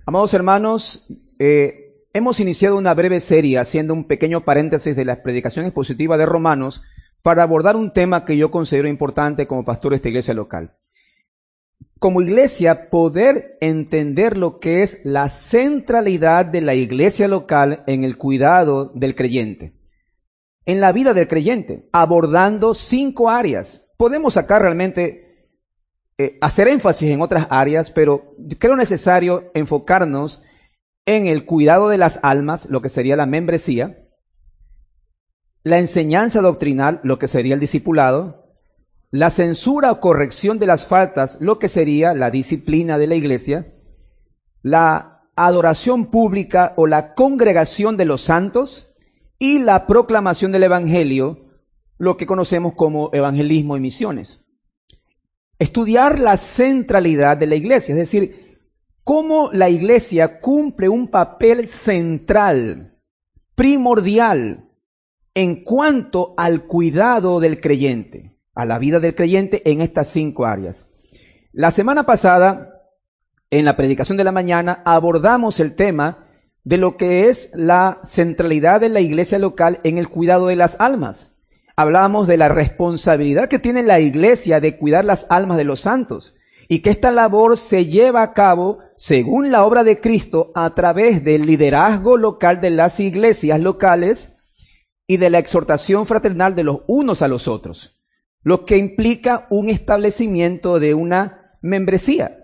Amados hermanos, hemos iniciado una breve serie haciendo un pequeño paréntesis de la predicación expositiva de Romanos para abordar un tema que yo considero importante como pastor de esta iglesia local. Como iglesia, poder entender lo que es la centralidad de la iglesia local en el cuidado del creyente, en la vida del creyente, abordando 5 áreas. Podemos sacar realmente hacer énfasis en otras áreas, pero creo necesario enfocarnos en el cuidado de las almas, lo que sería la membresía, la enseñanza doctrinal, lo que sería el discipulado, la censura o corrección de las faltas, lo que sería la disciplina de la iglesia, la adoración pública o la congregación de los santos y la proclamación del evangelio, lo que conocemos como evangelismo y misiones. Estudiar la centralidad de la iglesia, es decir, cómo la iglesia cumple un papel central, primordial, en cuanto al cuidado del creyente, a la vida del creyente en estas 5 áreas. La semana pasada, en la predicación de la mañana, abordamos el tema de lo que es la centralidad de la iglesia local en el cuidado de las almas. Hablábamos de la responsabilidad que tiene la iglesia de cuidar las almas de los santos y que esta labor se lleva a cabo según la obra de Cristo a través del liderazgo local de las iglesias locales y de la exhortación fraternal de los unos a los otros, lo que implica un establecimiento de una membresía.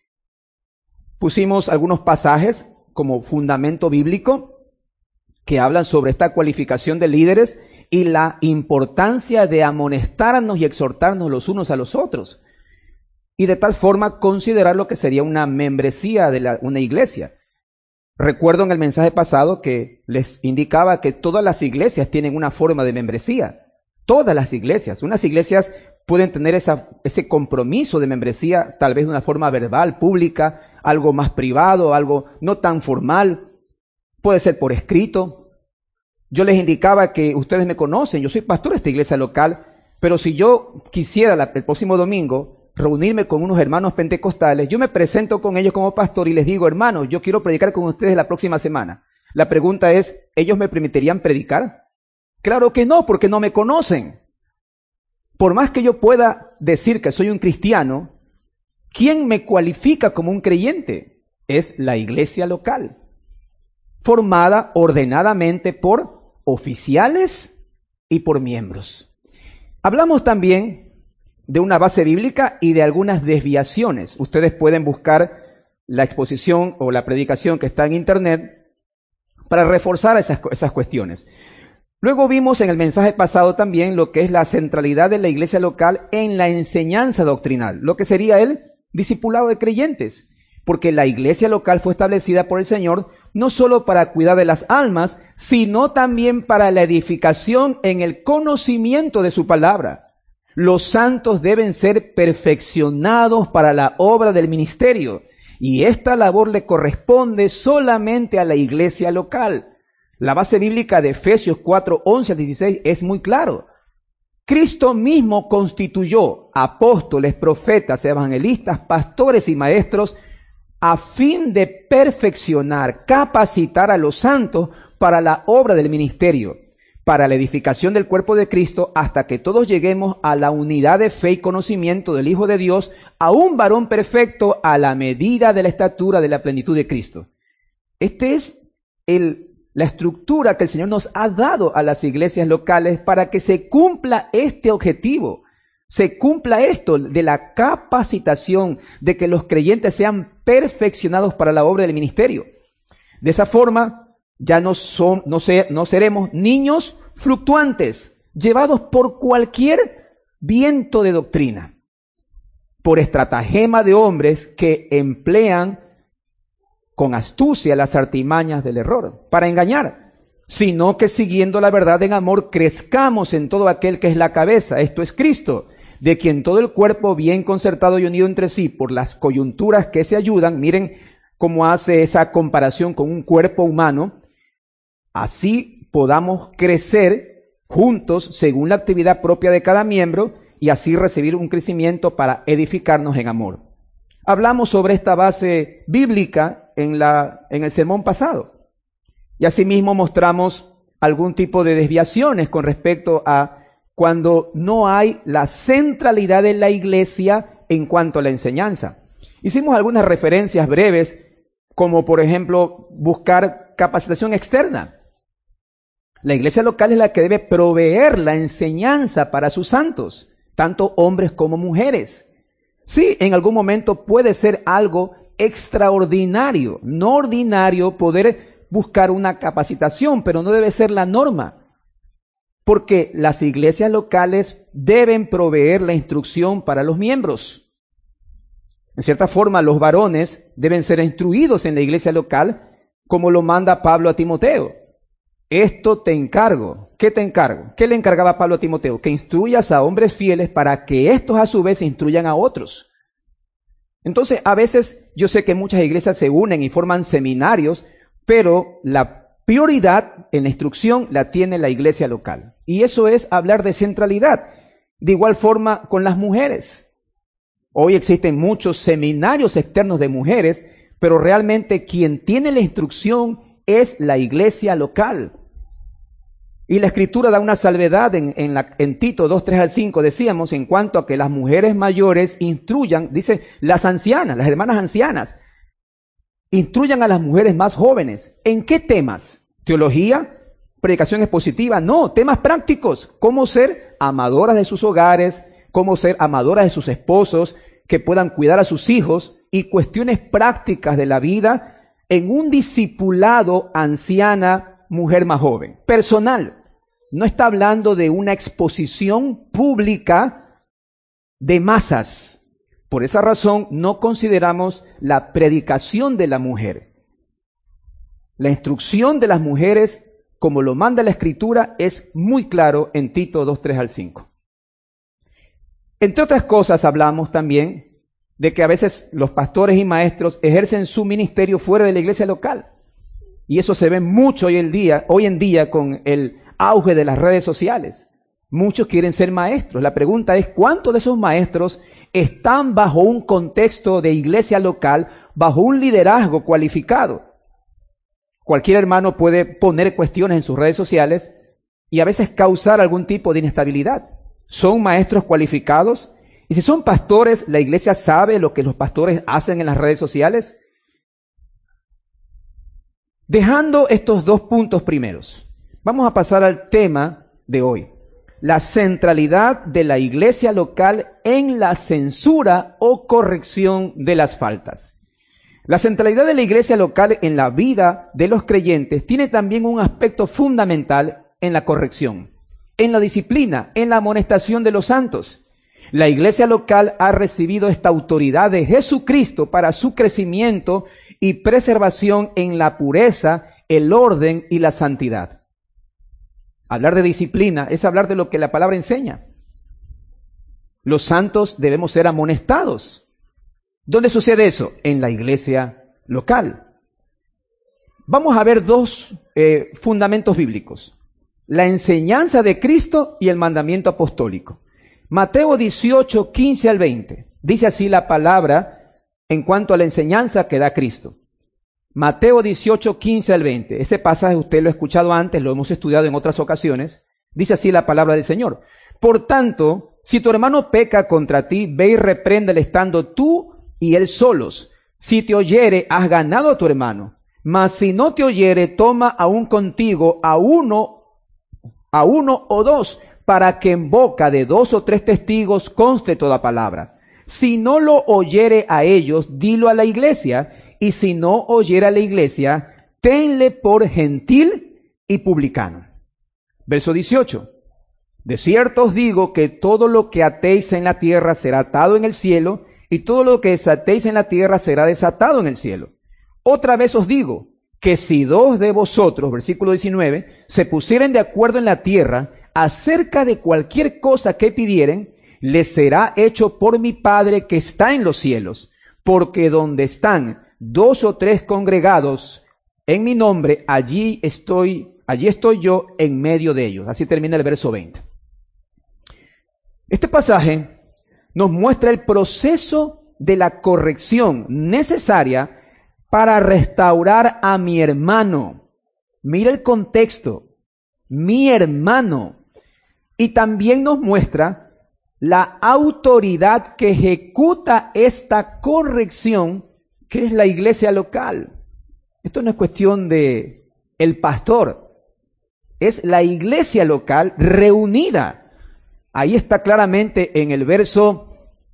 Pusimos algunos pasajes como fundamento bíblico que hablan sobre esta cualificación de líderes y la importancia de amonestarnos y exhortarnos los unos a los otros. Y de tal forma considerar lo que sería una membresía de una iglesia. Recuerdo en el mensaje pasado que les indicaba que todas las iglesias tienen una forma de membresía. Todas las iglesias. Unas iglesias pueden tener ese compromiso de membresía, tal vez de una forma verbal, pública, algo más privado, algo no tan formal. Puede ser por escrito. Yo les indicaba que ustedes me conocen, yo soy pastor de esta iglesia local, pero si yo quisiera el próximo domingo reunirme con unos hermanos pentecostales, yo me presento con ellos como pastor y les digo, hermanos, yo quiero predicar con ustedes la próxima semana. La pregunta es, ¿ellos me permitirían predicar? Claro que no, porque no me conocen. Por más que yo pueda decir que soy un cristiano, ¿quién me cualifica como un creyente? Es la iglesia local, formada ordenadamente por oficiales y por miembros. Hablamos también de una base bíblica y de algunas desviaciones. Ustedes pueden buscar la exposición o la predicación que está en internet para reforzar esas cuestiones. Luego vimos en el mensaje pasado también lo que es la centralidad de la iglesia local en la enseñanza doctrinal, lo que sería el discipulado de creyentes, porque la iglesia local fue establecida por el Señor no solo para cuidar de las almas, sino también para la edificación en el conocimiento de su palabra. Los santos deben ser perfeccionados para la obra del ministerio, y esta labor le corresponde solamente a la iglesia local. La base bíblica de Efesios 4, 11 al 16 es muy claro. Cristo mismo constituyó apóstoles, profetas, evangelistas, pastores y maestros a fin de perfeccionar, capacitar a los santos para la obra del ministerio, para la edificación del cuerpo de Cristo, hasta que todos lleguemos a la unidad de fe y conocimiento del Hijo de Dios, a un varón perfecto a la medida de la estatura de la plenitud de Cristo. Esta es la estructura que el Señor nos ha dado a las iglesias locales para que se cumpla este objetivo. Se cumpla esto de la capacitación, de que los creyentes sean perfeccionados para la obra del ministerio. De esa forma, ya no seremos niños fluctuantes, llevados por cualquier viento de doctrina, por estratagema de hombres que emplean con astucia las artimañas del error para engañar, sino que siguiendo la verdad en amor crezcamos en todo aquel que es la cabeza, esto es Cristo, de quien todo el cuerpo bien concertado y unido entre sí por las coyunturas que se ayudan. Miren cómo hace esa comparación con un cuerpo humano. Así podamos crecer juntos según la actividad propia de cada miembro y así recibir un crecimiento para edificarnos en amor. Hablamos sobre esta base bíblica en el sermón pasado. Y asimismo mostramos algún tipo de desviaciones con respecto a cuando no hay la centralidad de la iglesia en cuanto a la enseñanza. Hicimos algunas referencias breves, como por ejemplo buscar capacitación externa. La iglesia local es la que debe proveer la enseñanza para sus santos, tanto hombres como mujeres. Sí, en algún momento puede ser algo extraordinario, no ordinario, poder buscar una capacitación, pero no debe ser la norma. Porque las iglesias locales deben proveer la instrucción para los miembros. En cierta forma, los varones deben ser instruidos en la iglesia local, como lo manda Pablo a Timoteo. Esto te encargo. ¿Qué te encargo? ¿Qué le encargaba Pablo a Timoteo? Que instruyas a hombres fieles para que estos a su vez instruyan a otros. Entonces, a veces yo sé que muchas iglesias se unen y forman seminarios, pero la prioridad en la instrucción la tiene la iglesia local. Y eso es hablar de centralidad. De igual forma con las mujeres. Hoy existen muchos seminarios externos de mujeres, pero realmente quien tiene la instrucción es la iglesia local. Y la Escritura da una salvedad en Tito 2, 3 al 5, decíamos, en cuanto a que las mujeres mayores instruyan, dice, las ancianas, las hermanas ancianas, instruyan a las mujeres más jóvenes. ¿En qué temas? ¿Teología? ¿Predicación expositiva? No, temas prácticos. ¿Cómo ser amadoras de sus hogares? ¿Cómo ser amadoras de sus esposos? Que puedan cuidar a sus hijos y cuestiones prácticas de la vida en un discipulado anciana, mujer más joven. Personal. No está hablando de una exposición pública de masas. Por esa razón no consideramos la predicación de la mujer. La instrucción de las mujeres, como lo manda la Escritura, es muy claro en Tito 2, 3 al 5. Entre otras cosas hablamos también de que a veces los pastores y maestros ejercen su ministerio fuera de la iglesia local. Y eso se ve mucho hoy en día con el auge de las redes sociales. Muchos quieren ser maestros. La pregunta es, ¿cuántos de esos maestros están bajo un contexto de iglesia local, bajo un liderazgo cualificado? Cualquier hermano puede poner cuestiones en sus redes sociales y a veces causar algún tipo de inestabilidad. ¿Son maestros cualificados? Y si son pastores, ¿la iglesia sabe lo que los pastores hacen en las redes sociales? Dejando estos dos puntos primeros, vamos a pasar al tema de hoy. La centralidad de la iglesia local en la censura o corrección de las faltas. La centralidad de la iglesia local en la vida de los creyentes tiene también un aspecto fundamental en la corrección, en la disciplina, en la amonestación de los santos. La iglesia local ha recibido esta autoridad de Jesucristo para su crecimiento y preservación en la pureza, el orden y la santidad. Hablar de disciplina es hablar de lo que la palabra enseña. Los santos debemos ser amonestados. ¿Dónde sucede eso? En la iglesia local. Vamos a ver dos fundamentos bíblicos. La enseñanza de Cristo y el mandamiento apostólico. Mateo 18, 15 al 20. Dice así la palabra en cuanto a la enseñanza que da Cristo. Mateo 18, 15 al 20. Ese pasaje usted lo ha escuchado antes, lo hemos estudiado en otras ocasiones. Dice así la palabra del Señor. Por tanto, si tu hermano peca contra ti, ve y repréndele estando tú y él solos. Si te oyere, has ganado a tu hermano. Mas si no te oyere, toma aún contigo a uno o dos, para que en boca de 2 o 3 testigos conste toda palabra. Si no lo oyere a ellos, dilo a la iglesia, y si no oyere a la iglesia, tenle por gentil y publicano. Verso 18. De cierto os digo que todo lo que atéis en la tierra será atado en el cielo, y todo lo que desatéis en la tierra será desatado en el cielo. Otra vez os digo que si 2 de vosotros, versículo 19, se pusieren de acuerdo en la tierra acerca de cualquier cosa que pidieren, les será hecho por mi Padre que está en los cielos. Porque donde están 2 o 3 congregados en mi nombre, allí estoy yo en medio de ellos. Así termina el verso 20. Este pasaje nos muestra el proceso de la corrección necesaria para restaurar a mi hermano. Mira el contexto, mi hermano. Y también nos muestra la autoridad que ejecuta esta corrección, que es la iglesia local. Esto no es cuestión de el pastor, es la iglesia local reunida. Ahí está claramente en el verso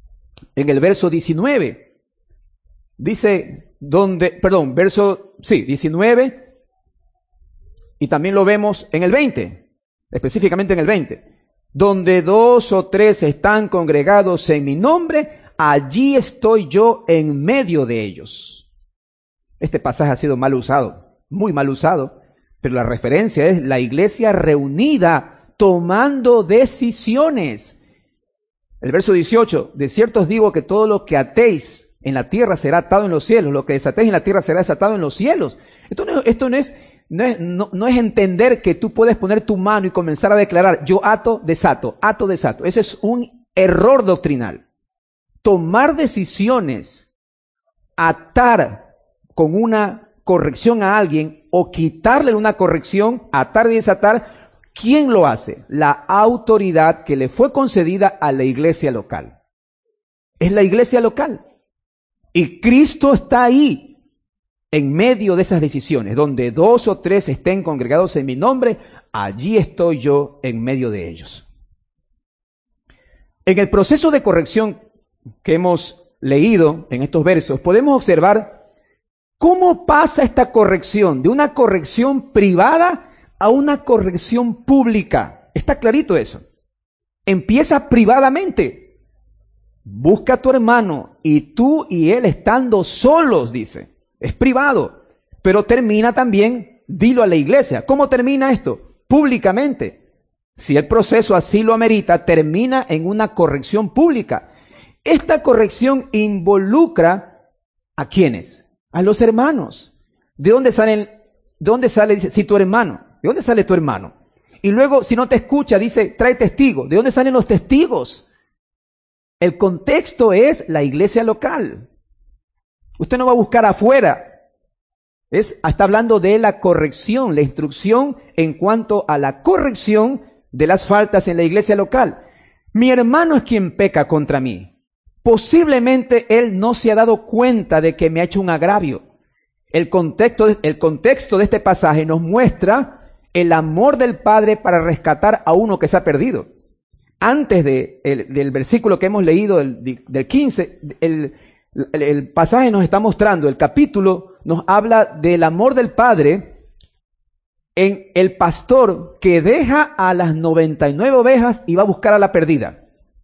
19. Dice, verso 19, y también lo vemos en el 20, específicamente en el 20. Donde 2 o 3 están congregados en mi nombre, allí estoy yo en medio de ellos. Este pasaje ha sido mal usado, muy mal usado, pero la referencia es la iglesia reunida tomando decisiones. El verso 18, de cierto os digo que todo lo que atéis en la tierra será atado en los cielos, lo que desatéis en la tierra será desatado en los cielos. Esto no es entender que tú puedes poner tu mano y comenzar a declarar, yo ato, desato. Ese es un error doctrinal. Tomar decisiones, atar con una corrección a alguien o quitarle una corrección, atar y desatar, ¿quién lo hace? La autoridad que le fue concedida a la iglesia local. Es la iglesia local. Y Cristo está ahí, en medio de esas decisiones, donde 2 o 3 estén congregados en mi nombre, allí estoy yo en medio de ellos. En el proceso de corrección que hemos leído en estos versos, podemos observar cómo pasa esta corrección de una corrección privada a una corrección pública. Está clarito eso. Empieza privadamente. Busca a tu hermano y tú y él estando solos, dice. Es privado, pero termina también, dilo a la iglesia. ¿Cómo termina esto? Públicamente. Si el proceso así lo amerita, termina en una corrección pública. Esta corrección involucra ¿a quiénes? A los hermanos. ¿De dónde sale? Dice, si tu hermano. ¿De dónde sale tu hermano? Y luego, si no te escucha, dice, trae testigos. ¿De dónde salen los testigos? El contexto es la iglesia local. Usted no va a buscar afuera. Está hablando de la corrección, la instrucción en cuanto a la corrección de las faltas en la iglesia local. Mi hermano es quien peca contra mí. Posiblemente él no se ha dado cuenta de que me ha hecho un agravio. El contexto de este pasaje nos muestra el amor del Padre para rescatar a uno que se ha perdido. Antes del versículo que hemos leído, del 15, el pasaje nos está mostrando, el capítulo nos habla del amor del Padre en el pastor que deja a las 99 ovejas y va a buscar a la perdida.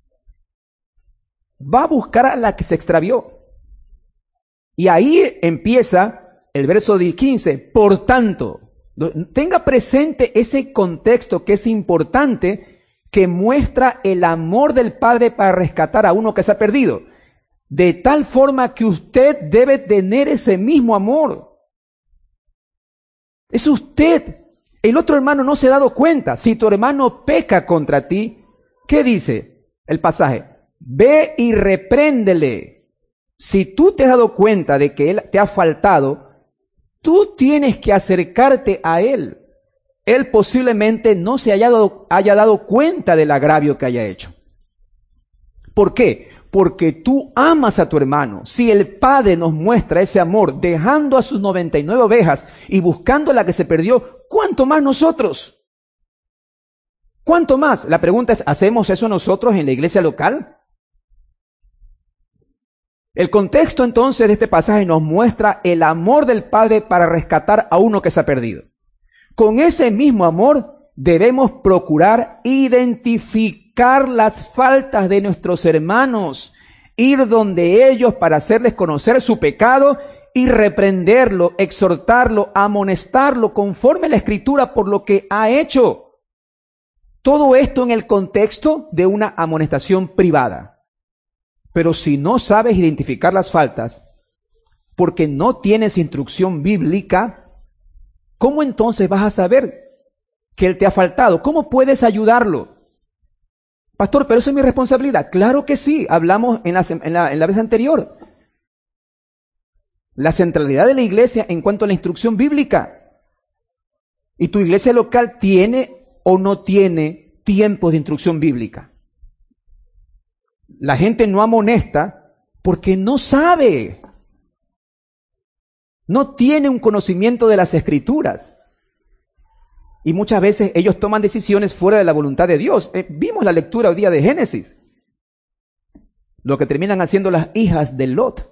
Va a buscar a la que se extravió. Y ahí empieza el verso 15. Por tanto, tenga presente ese contexto que es importante, que muestra el amor del Padre para rescatar a uno que se ha perdido. De tal forma que usted debe tener ese mismo amor. Es usted. El otro hermano no se ha dado cuenta. Si tu hermano peca contra ti, ¿qué dice el pasaje? Ve y repréndele. Si tú te has dado cuenta de que él te ha faltado, tú tienes que acercarte a él. Él posiblemente no se haya dado cuenta del agravio que haya hecho. ¿Por qué? Porque tú amas a tu hermano. Si el Padre nos muestra ese amor, dejando a sus 99 ovejas y buscando la que se perdió, ¿cuánto más nosotros? ¿Cuánto más? La pregunta es, ¿hacemos eso nosotros en la iglesia local? El contexto entonces de este pasaje nos muestra el amor del Padre para rescatar a uno que se ha perdido. Con ese mismo amor debemos procurar identificar las faltas de nuestros hermanos, ir donde ellos para hacerles conocer su pecado y reprenderlo, exhortarlo, amonestarlo conforme a la Escritura por lo que ha hecho. Todo esto en el contexto de una amonestación privada. Pero si no sabes identificar las faltas, porque no tienes instrucción bíblica, ¿cómo entonces vas a saber que él te ha faltado? ¿Cómo puedes ayudarlo? Pastor, pero eso es mi responsabilidad. Claro que sí, hablamos en la vez anterior. la centralidad de la iglesia en cuanto a la instrucción bíblica. ¿Y tu iglesia local tiene o no tiene tiempos de instrucción bíblica? La gente no amonesta porque no sabe. No tiene un conocimiento de las Escrituras. Y muchas veces ellos toman decisiones fuera de la voluntad de Dios. Vimos la lectura hoy día de Génesis. Lo que terminan haciendo las hijas de Lot.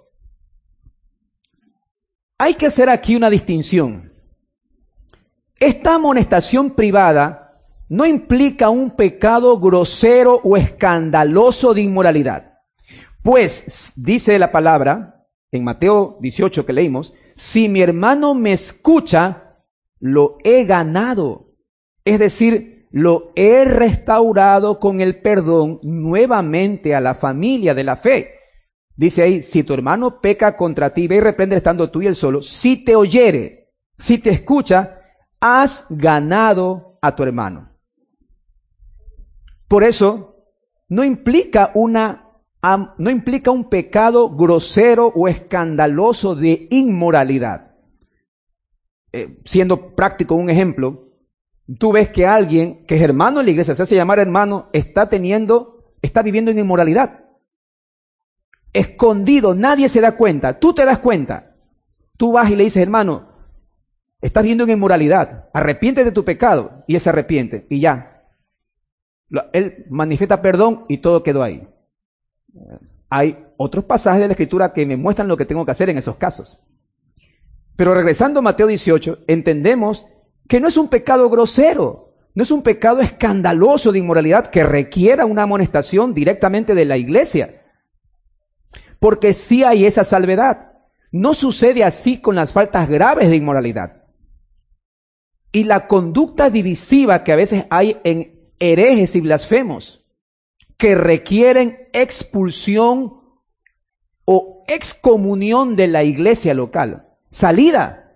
Hay que hacer aquí una distinción. Esta amonestación privada no implica un pecado grosero o escandaloso de inmoralidad. Pues, dice la palabra, en Mateo 18 que leímos, si mi hermano me escucha, lo he ganado. Es decir, lo he restaurado con el perdón nuevamente a la familia de la fe. Dice ahí, si tu hermano peca contra ti, ve y reprende estando tú y él solo. Si te oyere, si te escucha, has ganado a tu hermano. Por eso, no implica un pecado grosero o escandaloso de inmoralidad. Siendo práctico un ejemplo, tú ves que alguien que es hermano en la iglesia, se hace llamar hermano, está viviendo en inmoralidad. Escondido, nadie se da cuenta, tú te das cuenta. Tú vas y le dices, hermano, estás viviendo en inmoralidad, arrepiéntete de tu pecado, y él se arrepiente, y ya. Él manifiesta perdón y todo quedó ahí. Hay otros pasajes de la Escritura que me muestran lo que tengo que hacer en esos casos. Pero regresando a Mateo 18, entendemos que no es un pecado grosero, no es un pecado escandaloso de inmoralidad que requiera una amonestación directamente de la iglesia. Porque sí hay esa salvedad. No sucede así con las faltas graves de inmoralidad. Y la conducta divisiva que a veces hay en herejes y blasfemos, que requieren expulsión o excomunión de la iglesia local. Salida.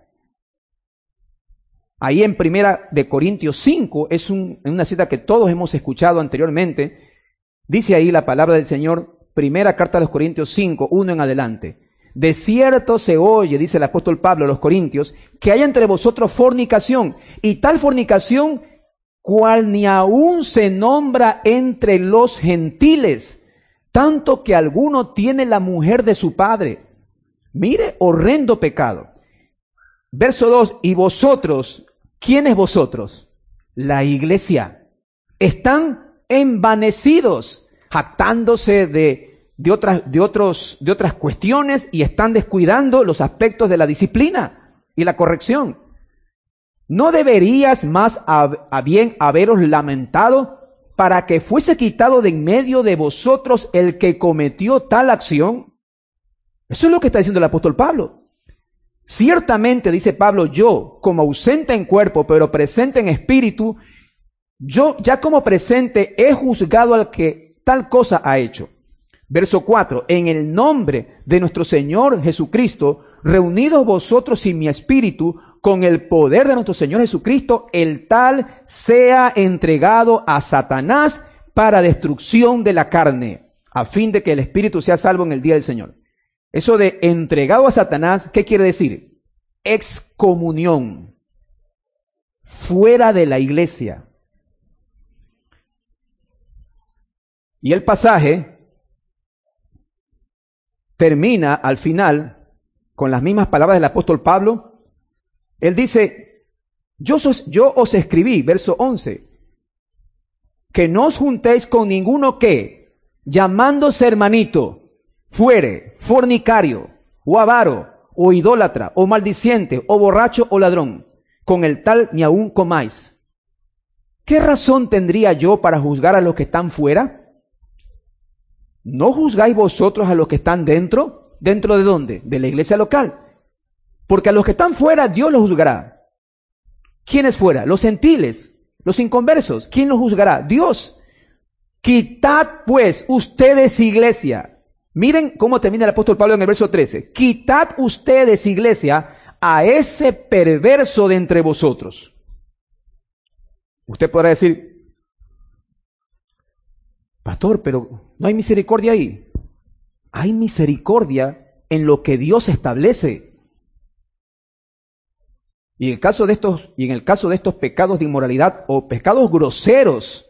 Ahí en 1 Corintios 5, es una cita que todos hemos escuchado anteriormente. Dice ahí la palabra del Señor, primera carta a los Corintios 5, 1 en adelante. De cierto se oye, dice el apóstol Pablo a los Corintios, que hay entre vosotros fornicación, y tal fornicación cual ni aún se nombra entre los gentiles, tanto que alguno tiene la mujer de su padre. Mire, horrendo pecado. Verso 2, y vosotros, ¿quiénes vosotros? La iglesia. Están envanecidos, jactándose de otras cuestiones y están descuidando los aspectos de la disciplina y la corrección. ¿No deberías más a bien haberos lamentado para que fuese quitado de en medio de vosotros el que cometió tal acción? Eso es lo que está diciendo el apóstol Pablo. Ciertamente, dice Pablo, yo, como ausente en cuerpo, pero presente en espíritu, yo ya como presente he juzgado al que tal cosa ha hecho. Verso 4, en el nombre de nuestro Señor Jesucristo, reunidos vosotros y mi espíritu, con el poder de nuestro Señor Jesucristo, el tal sea entregado a Satanás para destrucción de la carne, a fin de que el espíritu sea salvo en el día del Señor. Eso de entregado a Satanás, ¿qué quiere decir? Excomunión, fuera de la iglesia. Y el pasaje termina al final con las mismas palabras del apóstol Pablo. Él dice, yo os escribí, verso 11, que no os juntéis con ninguno que, llamándose hermanito, fuere fornicario, o avaro, o idólatra, o maldiciente, o borracho, o ladrón, con el tal ni aun comáis. ¿Qué razón tendría yo para juzgar a los que están fuera? ¿No juzgáis vosotros a los que están dentro? ¿Dentro de dónde? De la iglesia local. Porque a los que están fuera, Dios los juzgará. ¿Quiénes fuera? Los gentiles, los inconversos. ¿Quién los juzgará? Dios. Quitad pues ustedes, iglesia. Miren cómo termina el apóstol Pablo en el verso 13. Quitad ustedes, iglesia, a ese perverso de entre vosotros. Usted podrá decir, pastor, pero ¿no hay misericordia ahí? Hay misericordia en lo que Dios establece. Y en el caso de estos pecados de inmoralidad o pecados groseros,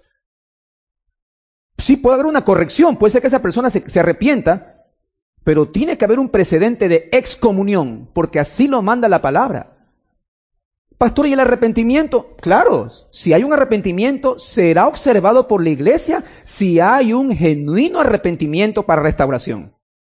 sí puede haber una corrección, puede ser que esa persona se arrepienta, pero tiene que haber un precedente de excomunión, porque así lo manda la palabra. Pastor, ¿y el arrepentimiento? Claro, si hay un arrepentimiento, será observado por la iglesia si hay un genuino arrepentimiento para restauración.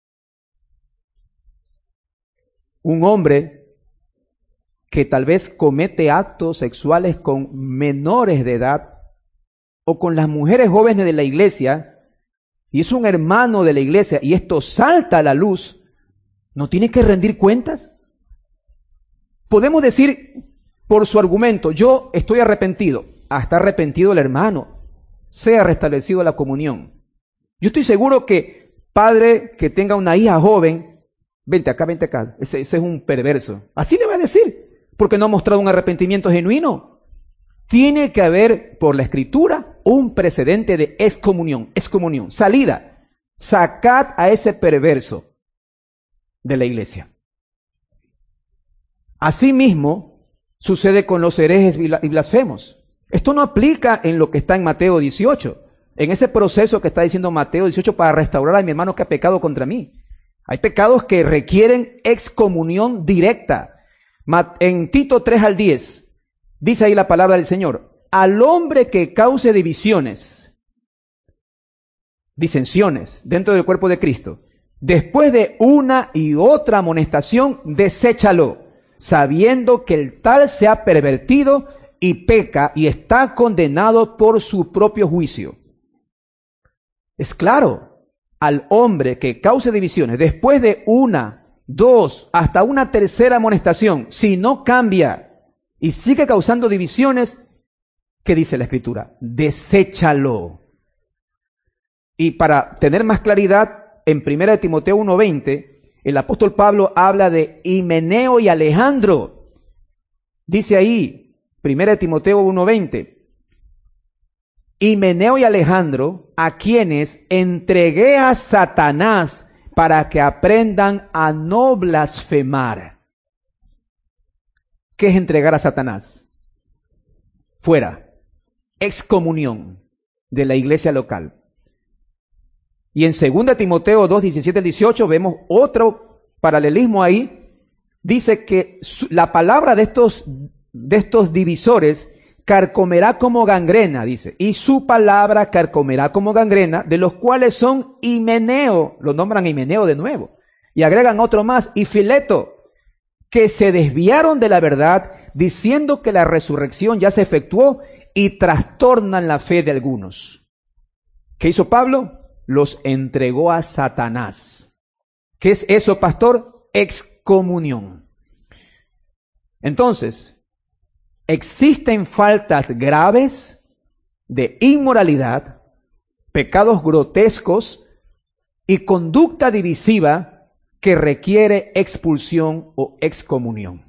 Un hombre que tal vez comete actos sexuales con menores de edad o con las mujeres jóvenes de la iglesia, y es un hermano de la iglesia, y esto salta a la luz, ¿no tiene que rendir cuentas? Podemos decir por su argumento, yo estoy arrepentido. Está arrepentido el hermano, sea restablecido la comunión. Yo estoy seguro que padre que tenga una hija joven, vente acá, ese es un perverso. Así le va a decir, porque no ha mostrado un arrepentimiento genuino. Tiene que haber, por la Escritura, un precedente de excomunión, salida. Sacad a ese perverso de la iglesia. Asimismo, sucede con los herejes y blasfemos. Esto no aplica en lo que está en Mateo 18, en ese proceso que está diciendo Mateo 18 para restaurar a mi hermano que ha pecado contra mí. Hay pecados que requieren excomunión directa. En Tito 3 al 10, dice ahí la palabra del Señor, al hombre que cause divisiones, disensiones dentro del cuerpo de Cristo, después de una y otra amonestación, deséchalo, sabiendo que el tal se ha pervertido y peca y está condenado por su propio juicio. Es claro, al hombre que cause divisiones, después de una, dos, hasta una tercera amonestación, si no cambia y sigue causando divisiones, ¿qué dice la Escritura? Deséchalo. Y para tener más claridad, en 1 Timoteo 1:20, el apóstol Pablo habla de Himeneo y Alejandro. Dice ahí, 1 Timoteo 1:20, Himeneo y Alejandro, a quienes entregué a Satanás para que aprendan a no blasfemar. ¿Qué es entregar a Satanás? Fuera, excomunión de la iglesia local. Y en 2 Timoteo 2, 17 al 18 vemos otro paralelismo ahí. Dice que la palabra de estos divisores carcomerá como gangrena, dice. Y su palabra carcomerá como gangrena, de los cuales son Himeneo, lo nombran Himeneo de nuevo. Y agregan otro más, y Fileto, que se desviaron de la verdad, diciendo que la resurrección ya se efectuó y trastornan la fe de algunos. ¿Qué hizo Pablo? Los entregó a Satanás. ¿Qué es eso, pastor? Excomunión. Entonces, existen faltas graves de inmoralidad, pecados grotescos y conducta divisiva que requiere expulsión o excomunión.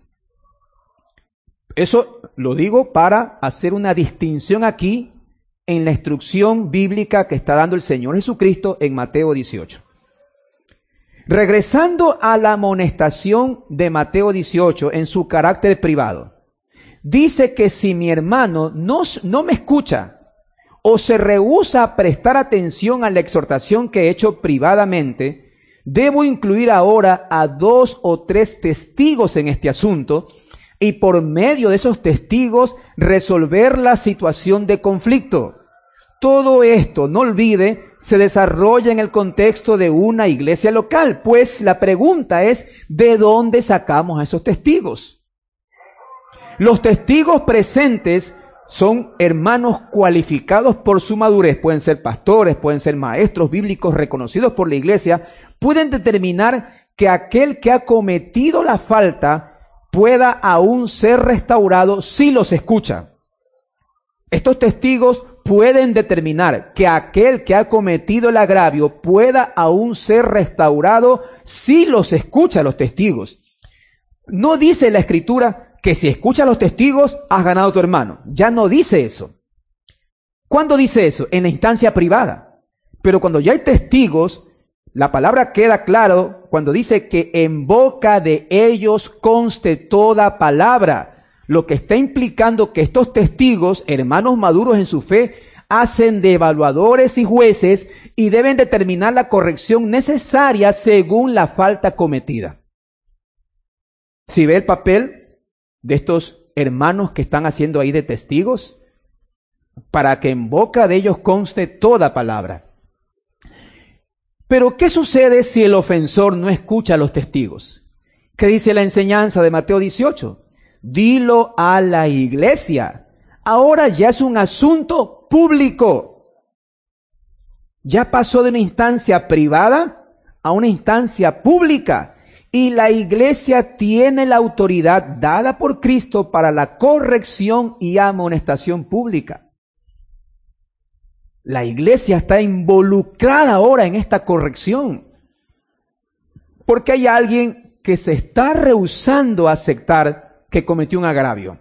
Eso lo digo para hacer una distinción aquí en la instrucción bíblica que está dando el Señor Jesucristo en Mateo 18. Regresando a la amonestación de Mateo 18 en su carácter privado, dice que si mi hermano no me escucha o se rehúsa a prestar atención a la exhortación que he hecho privadamente, debo incluir ahora a 2 o 3 testigos en este asunto y por medio de esos testigos resolver la situación de conflicto. Todo esto, no olvide, se desarrolla en el contexto de una iglesia local, pues la pregunta es, ¿de dónde sacamos a esos testigos? Los testigos presentes son hermanos cualificados por su madurez, pueden ser pastores, pueden ser maestros bíblicos reconocidos por la iglesia, pueden determinar que aquel que ha cometido la falta pueda aún ser restaurado si los escucha. Estos testigos pueden determinar que aquel que ha cometido el agravio pueda aún ser restaurado si los escucha a los testigos. No dice la Escritura que si escucha a los testigos has ganado a tu hermano. Ya no dice eso. ¿Cuándo dice eso? En la instancia privada. Pero cuando ya hay testigos, la palabra queda claro cuando dice que en boca de ellos conste toda palabra. lo que está implicando que estos testigos, hermanos maduros en su fe, hacen de evaluadores y jueces y deben determinar la corrección necesaria según la falta cometida. Si ve el papel de estos hermanos que están haciendo ahí de testigos, para que en boca de ellos conste toda palabra. Pero ¿qué sucede si el ofensor no escucha a los testigos? ¿Qué dice la enseñanza de Mateo 18? Dilo a la iglesia. Ahora ya es un asunto público. Ya pasó de una instancia privada a una instancia pública. Y la iglesia tiene la autoridad dada por Cristo para la corrección y amonestación pública. La iglesia está involucrada ahora en esta corrección. Porque hay alguien que se está rehusando a aceptar que cometió un agravio.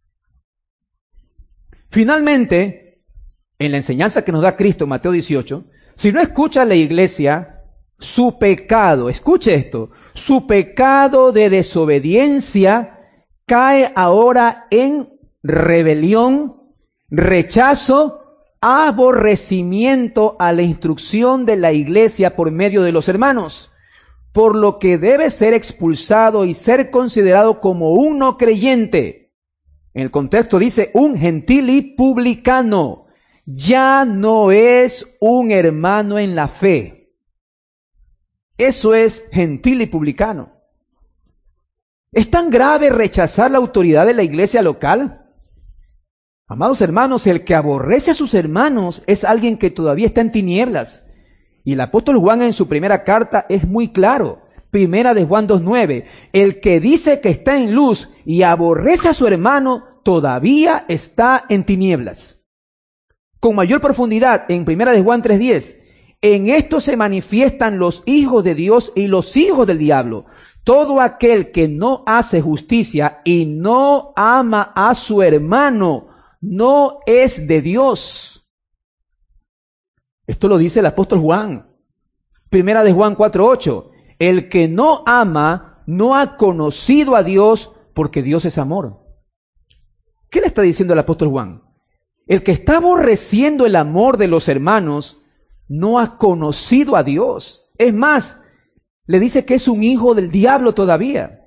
Finalmente, en la enseñanza que nos da Cristo, Mateo 18, si no escucha la iglesia, su pecado, escuche esto, su pecado de desobediencia cae ahora en rebelión, rechazo, aborrecimiento a la instrucción de la iglesia por medio de los hermanos, por lo que debe ser expulsado y ser considerado como un no creyente. En el contexto dice un gentil y publicano, ya no es un hermano en la fe. Eso es gentil y publicano. ¿Es tan grave rechazar la autoridad de la iglesia local? Amados hermanos, el que aborrece a sus hermanos es alguien que todavía está en tinieblas. Y el apóstol Juan en su primera carta es muy claro. Primera de Juan 2:9. El que dice que está en luz y aborrece a su hermano todavía está en tinieblas. Con mayor profundidad, en Primera de Juan 3:10. En esto se manifiestan los hijos de Dios y los hijos del diablo. Todo aquel que no hace justicia y no ama a su hermano no es de Dios. Esto lo dice el apóstol Juan. Primera de Juan 4:8. El que no ama no ha conocido a Dios porque Dios es amor. ¿Qué le está diciendo el apóstol Juan? El que está aborreciendo el amor de los hermanos no ha conocido a Dios. Es más, le dice que es un hijo del diablo todavía.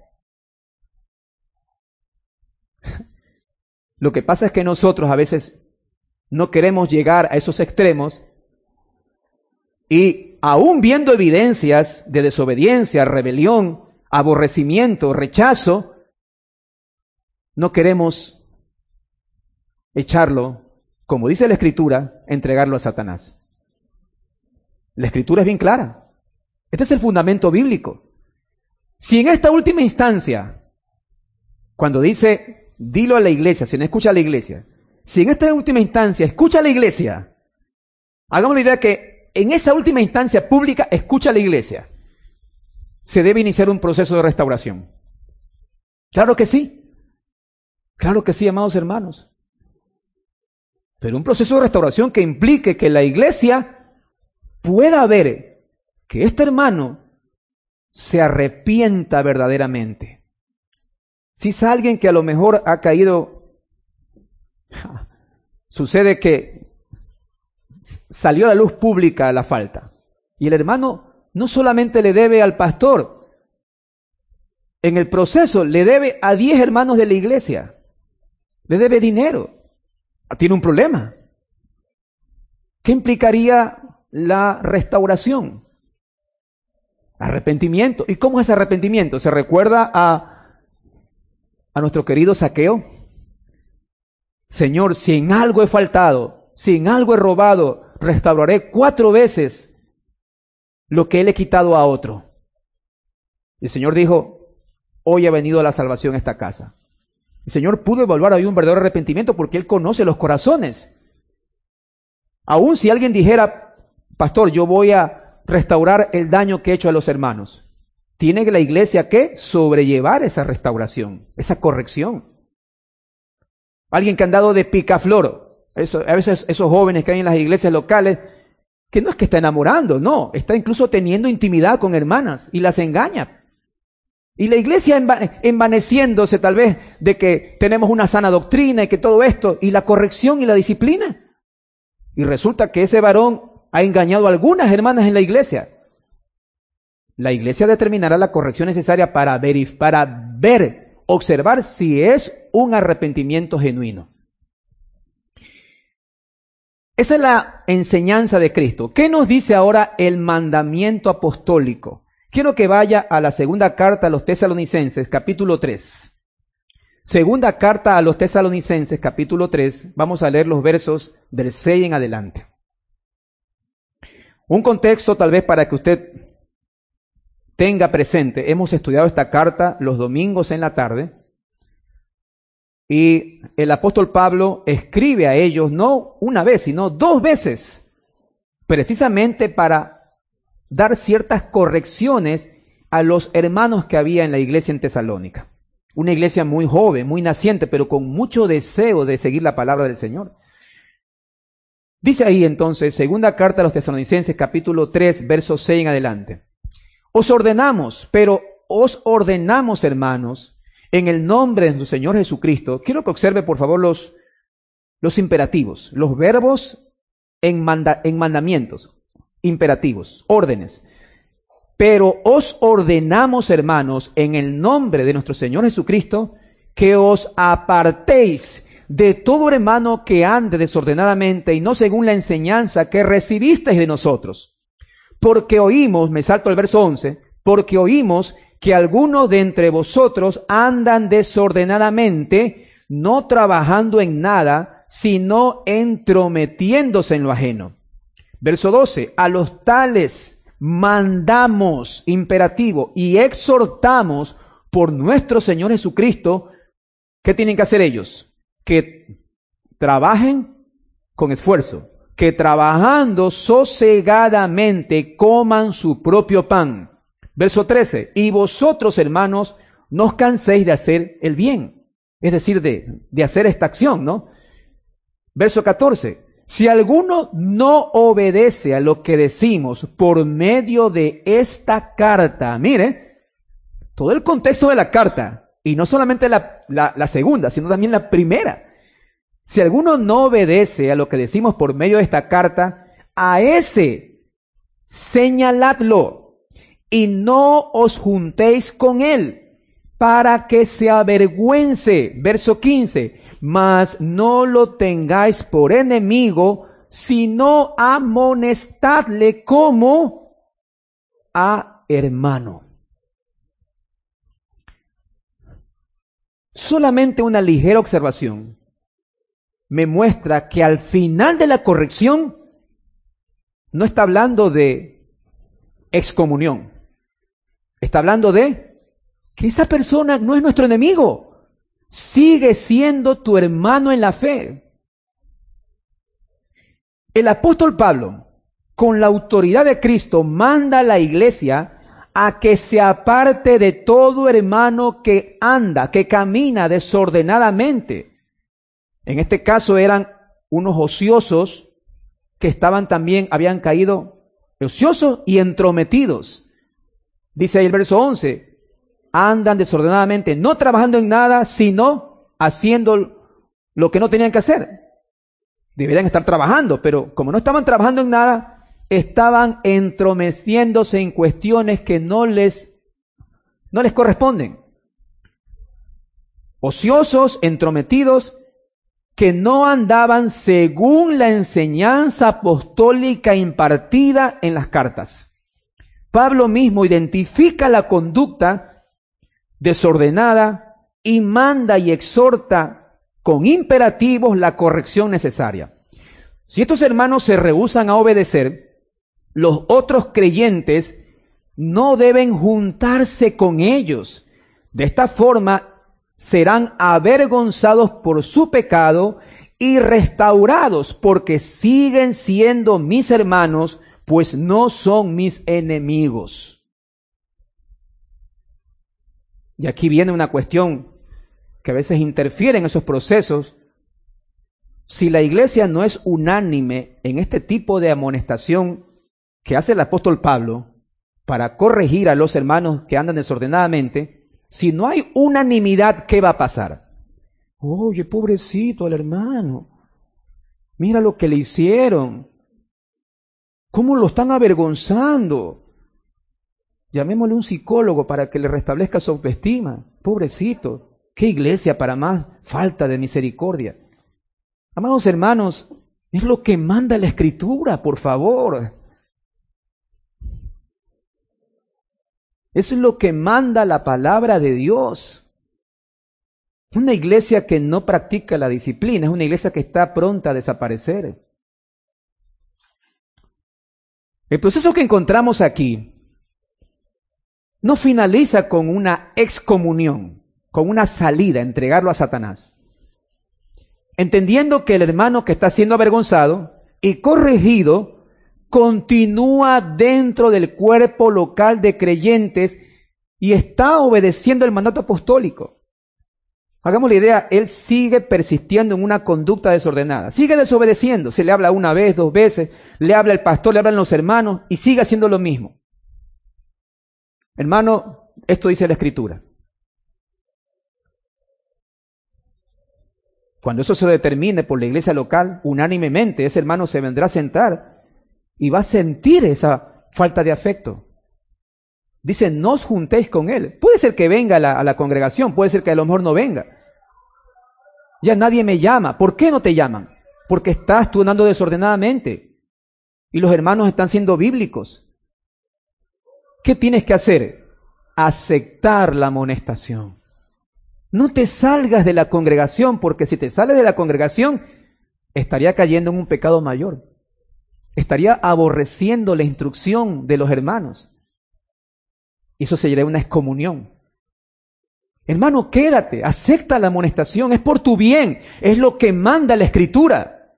Lo que pasa es que nosotros a veces no queremos llegar a esos extremos y aún viendo evidencias de desobediencia, rebelión, aborrecimiento, rechazo, no queremos echarlo, como dice la Escritura, entregarlo a Satanás. La Escritura es bien clara. Este es el fundamento bíblico. Si en esta última instancia, cuando dice, dilo a la iglesia, si no escucha a la iglesia, si en esta última instancia escucha a la iglesia, hagamos la idea que en esa última instancia pública escucha a la iglesia, se debe iniciar un proceso de restauración. Claro que sí, amados hermanos. Pero un proceso de restauración que implique que la iglesia pueda ver que este hermano se arrepienta verdaderamente. Si es alguien que a lo mejor ha caído, sucede que salió a la luz pública la falta. Y el hermano no solamente le debe al pastor, en el proceso le debe a 10 hermanos de la iglesia, le debe dinero, tiene un problema. ¿Qué implicaría la restauración? Arrepentimiento. ¿Y cómo es arrepentimiento? ¿Se recuerda a nuestro querido Zaqueo? Señor, si en algo he faltado, si en algo he robado, restauraré 4 veces lo que le he quitado a otro. El Señor dijo, hoy ha venido la salvación a esta casa. El Señor pudo evaluar ahí un verdadero arrepentimiento porque Él conoce los corazones. Aún si alguien dijera, pastor, yo voy a restaurar el daño que he hecho a los hermanos, tiene que la iglesia que sobrellevar esa restauración, esa corrección. Alguien que ha andado de picaflor, a veces esos jóvenes que hay en las iglesias locales, que no es que está enamorando, no, está incluso teniendo intimidad con hermanas y las engaña. Y la iglesia envaneciéndose tal vez de que tenemos una sana doctrina y que todo esto, y la corrección y la disciplina. Y resulta que ese varón ha engañado a algunas hermanas en la iglesia. La iglesia determinará la corrección necesaria para ver, observar si es un arrepentimiento genuino. Esa es la enseñanza de Cristo. ¿Qué nos dice ahora el mandamiento apostólico? Quiero que vaya a la segunda carta a los Tesalonicenses, capítulo 3. Segunda carta a los Tesalonicenses, capítulo 3. Vamos a leer los versos del 6 en adelante. Un contexto tal vez para que usted tenga presente. Hemos estudiado esta carta los domingos en la tarde. Y el apóstol Pablo escribe a ellos no una vez, sino 2 veces, precisamente para dar ciertas correcciones a los hermanos que había en la iglesia en Tesalónica. Una iglesia muy joven, muy naciente, pero con mucho deseo de seguir la palabra del Señor. Dice ahí entonces, segunda carta a los Tesalonicenses, capítulo 3, verso 6 en adelante. Os ordenamos, hermanos, en el nombre de nuestro Señor Jesucristo. Quiero que observe, por favor, los imperativos, los verbos en mandamientos, imperativos, órdenes. Pero os ordenamos, hermanos, en el nombre de nuestro Señor Jesucristo, que os apartéis de todo hermano que ande desordenadamente y no según la enseñanza que recibisteis de nosotros. Porque oímos, me salto al verso 11, porque oímos que algunos de entre vosotros andan desordenadamente, no trabajando en nada, sino entrometiéndose en lo ajeno. Verso 12, a los tales mandamos, imperativo, y exhortamos por nuestro Señor Jesucristo. ¿Qué tienen que hacer ellos? Que trabajen con esfuerzo, que trabajando sosegadamente coman su propio pan. Verso 13, y vosotros, hermanos, no os canséis de hacer el bien, es decir, de hacer esta acción, ¿no? Verso 14, si alguno no obedece a lo que decimos por medio de esta carta, mire, todo el contexto de la carta, y no solamente la segunda, sino también la primera. Si alguno no obedece a lo que decimos por medio de esta carta, a ese señaladlo y no os juntéis con él para que se avergüence. Verso 15, mas no lo tengáis por enemigo, sino amonestadle como a hermano. Solamente una ligera observación me muestra que al final de la corrección no está hablando de excomunión. Está hablando de que esa persona no es nuestro enemigo, sigue siendo tu hermano en la fe. El apóstol Pablo, con la autoridad de Cristo, manda a la iglesia a que se aparte de todo hermano que anda, que camina desordenadamente. En este caso eran unos ociosos que habían caído ociosos y entrometidos. Dice ahí el verso 11, andan desordenadamente, no trabajando en nada, sino haciendo lo que no tenían que hacer. Deberían estar trabajando, pero como no estaban trabajando en nada, estaban entrometiéndose en cuestiones que no les corresponden. Ociosos, entrometidos, que no andaban según la enseñanza apostólica impartida en las cartas. Pablo mismo identifica la conducta desordenada y manda y exhorta con imperativos la corrección necesaria. Si estos hermanos se rehúsan a obedecer, los otros creyentes no deben juntarse con ellos. De esta forma serán avergonzados por su pecado y restaurados, porque siguen siendo mis hermanos, pues no son mis enemigos. Y aquí viene una cuestión que a veces interfiere en esos procesos. Si la iglesia no es unánime en este tipo de amonestación que hace el apóstol Pablo para corregir a los hermanos que andan desordenadamente, Si no hay unanimidad, ¿qué va a pasar? Oye, pobrecito al hermano. Mira lo que le hicieron. ¿Cómo lo están avergonzando? Llamémosle un psicólogo para que le restablezca su autoestima. Pobrecito. ¿Qué iglesia para más falta de misericordia? Amados hermanos, es lo que manda la Escritura, por favor. Eso es lo que manda la palabra de Dios. Una iglesia que no practica la disciplina es una iglesia que está pronta a desaparecer. El proceso que encontramos aquí no finaliza con una excomunión, con una salida, entregarlo a Satanás. Entendiendo que el hermano que está siendo avergonzado y corregido continúa dentro del cuerpo local de creyentes y está obedeciendo el mandato apostólico. Hagamos la idea, él sigue persistiendo en una conducta desordenada, sigue desobedeciendo, se le habla una vez, 2 veces, le habla el pastor, le hablan los hermanos y sigue haciendo lo mismo. Hermano, esto dice la Escritura. Cuando eso se determine por la iglesia local, unánimemente, ese hermano se vendrá a sentar y va a sentir esa falta de afecto. Dice, no os juntéis con él. Puede ser que venga a la congregación, puede ser que a lo mejor no venga. Ya nadie me llama. ¿Por qué no te llaman? Porque estás tú andando desordenadamente y los hermanos están siendo bíblicos. ¿Qué tienes que hacer? Aceptar la amonestación. No te salgas de la congregación, porque si te sales de la congregación, estaría cayendo en un pecado mayor. Estaría aborreciendo la instrucción de los hermanos. Eso sería una excomunión. Hermano, quédate, acepta la amonestación, es por tu bien, es lo que manda la Escritura.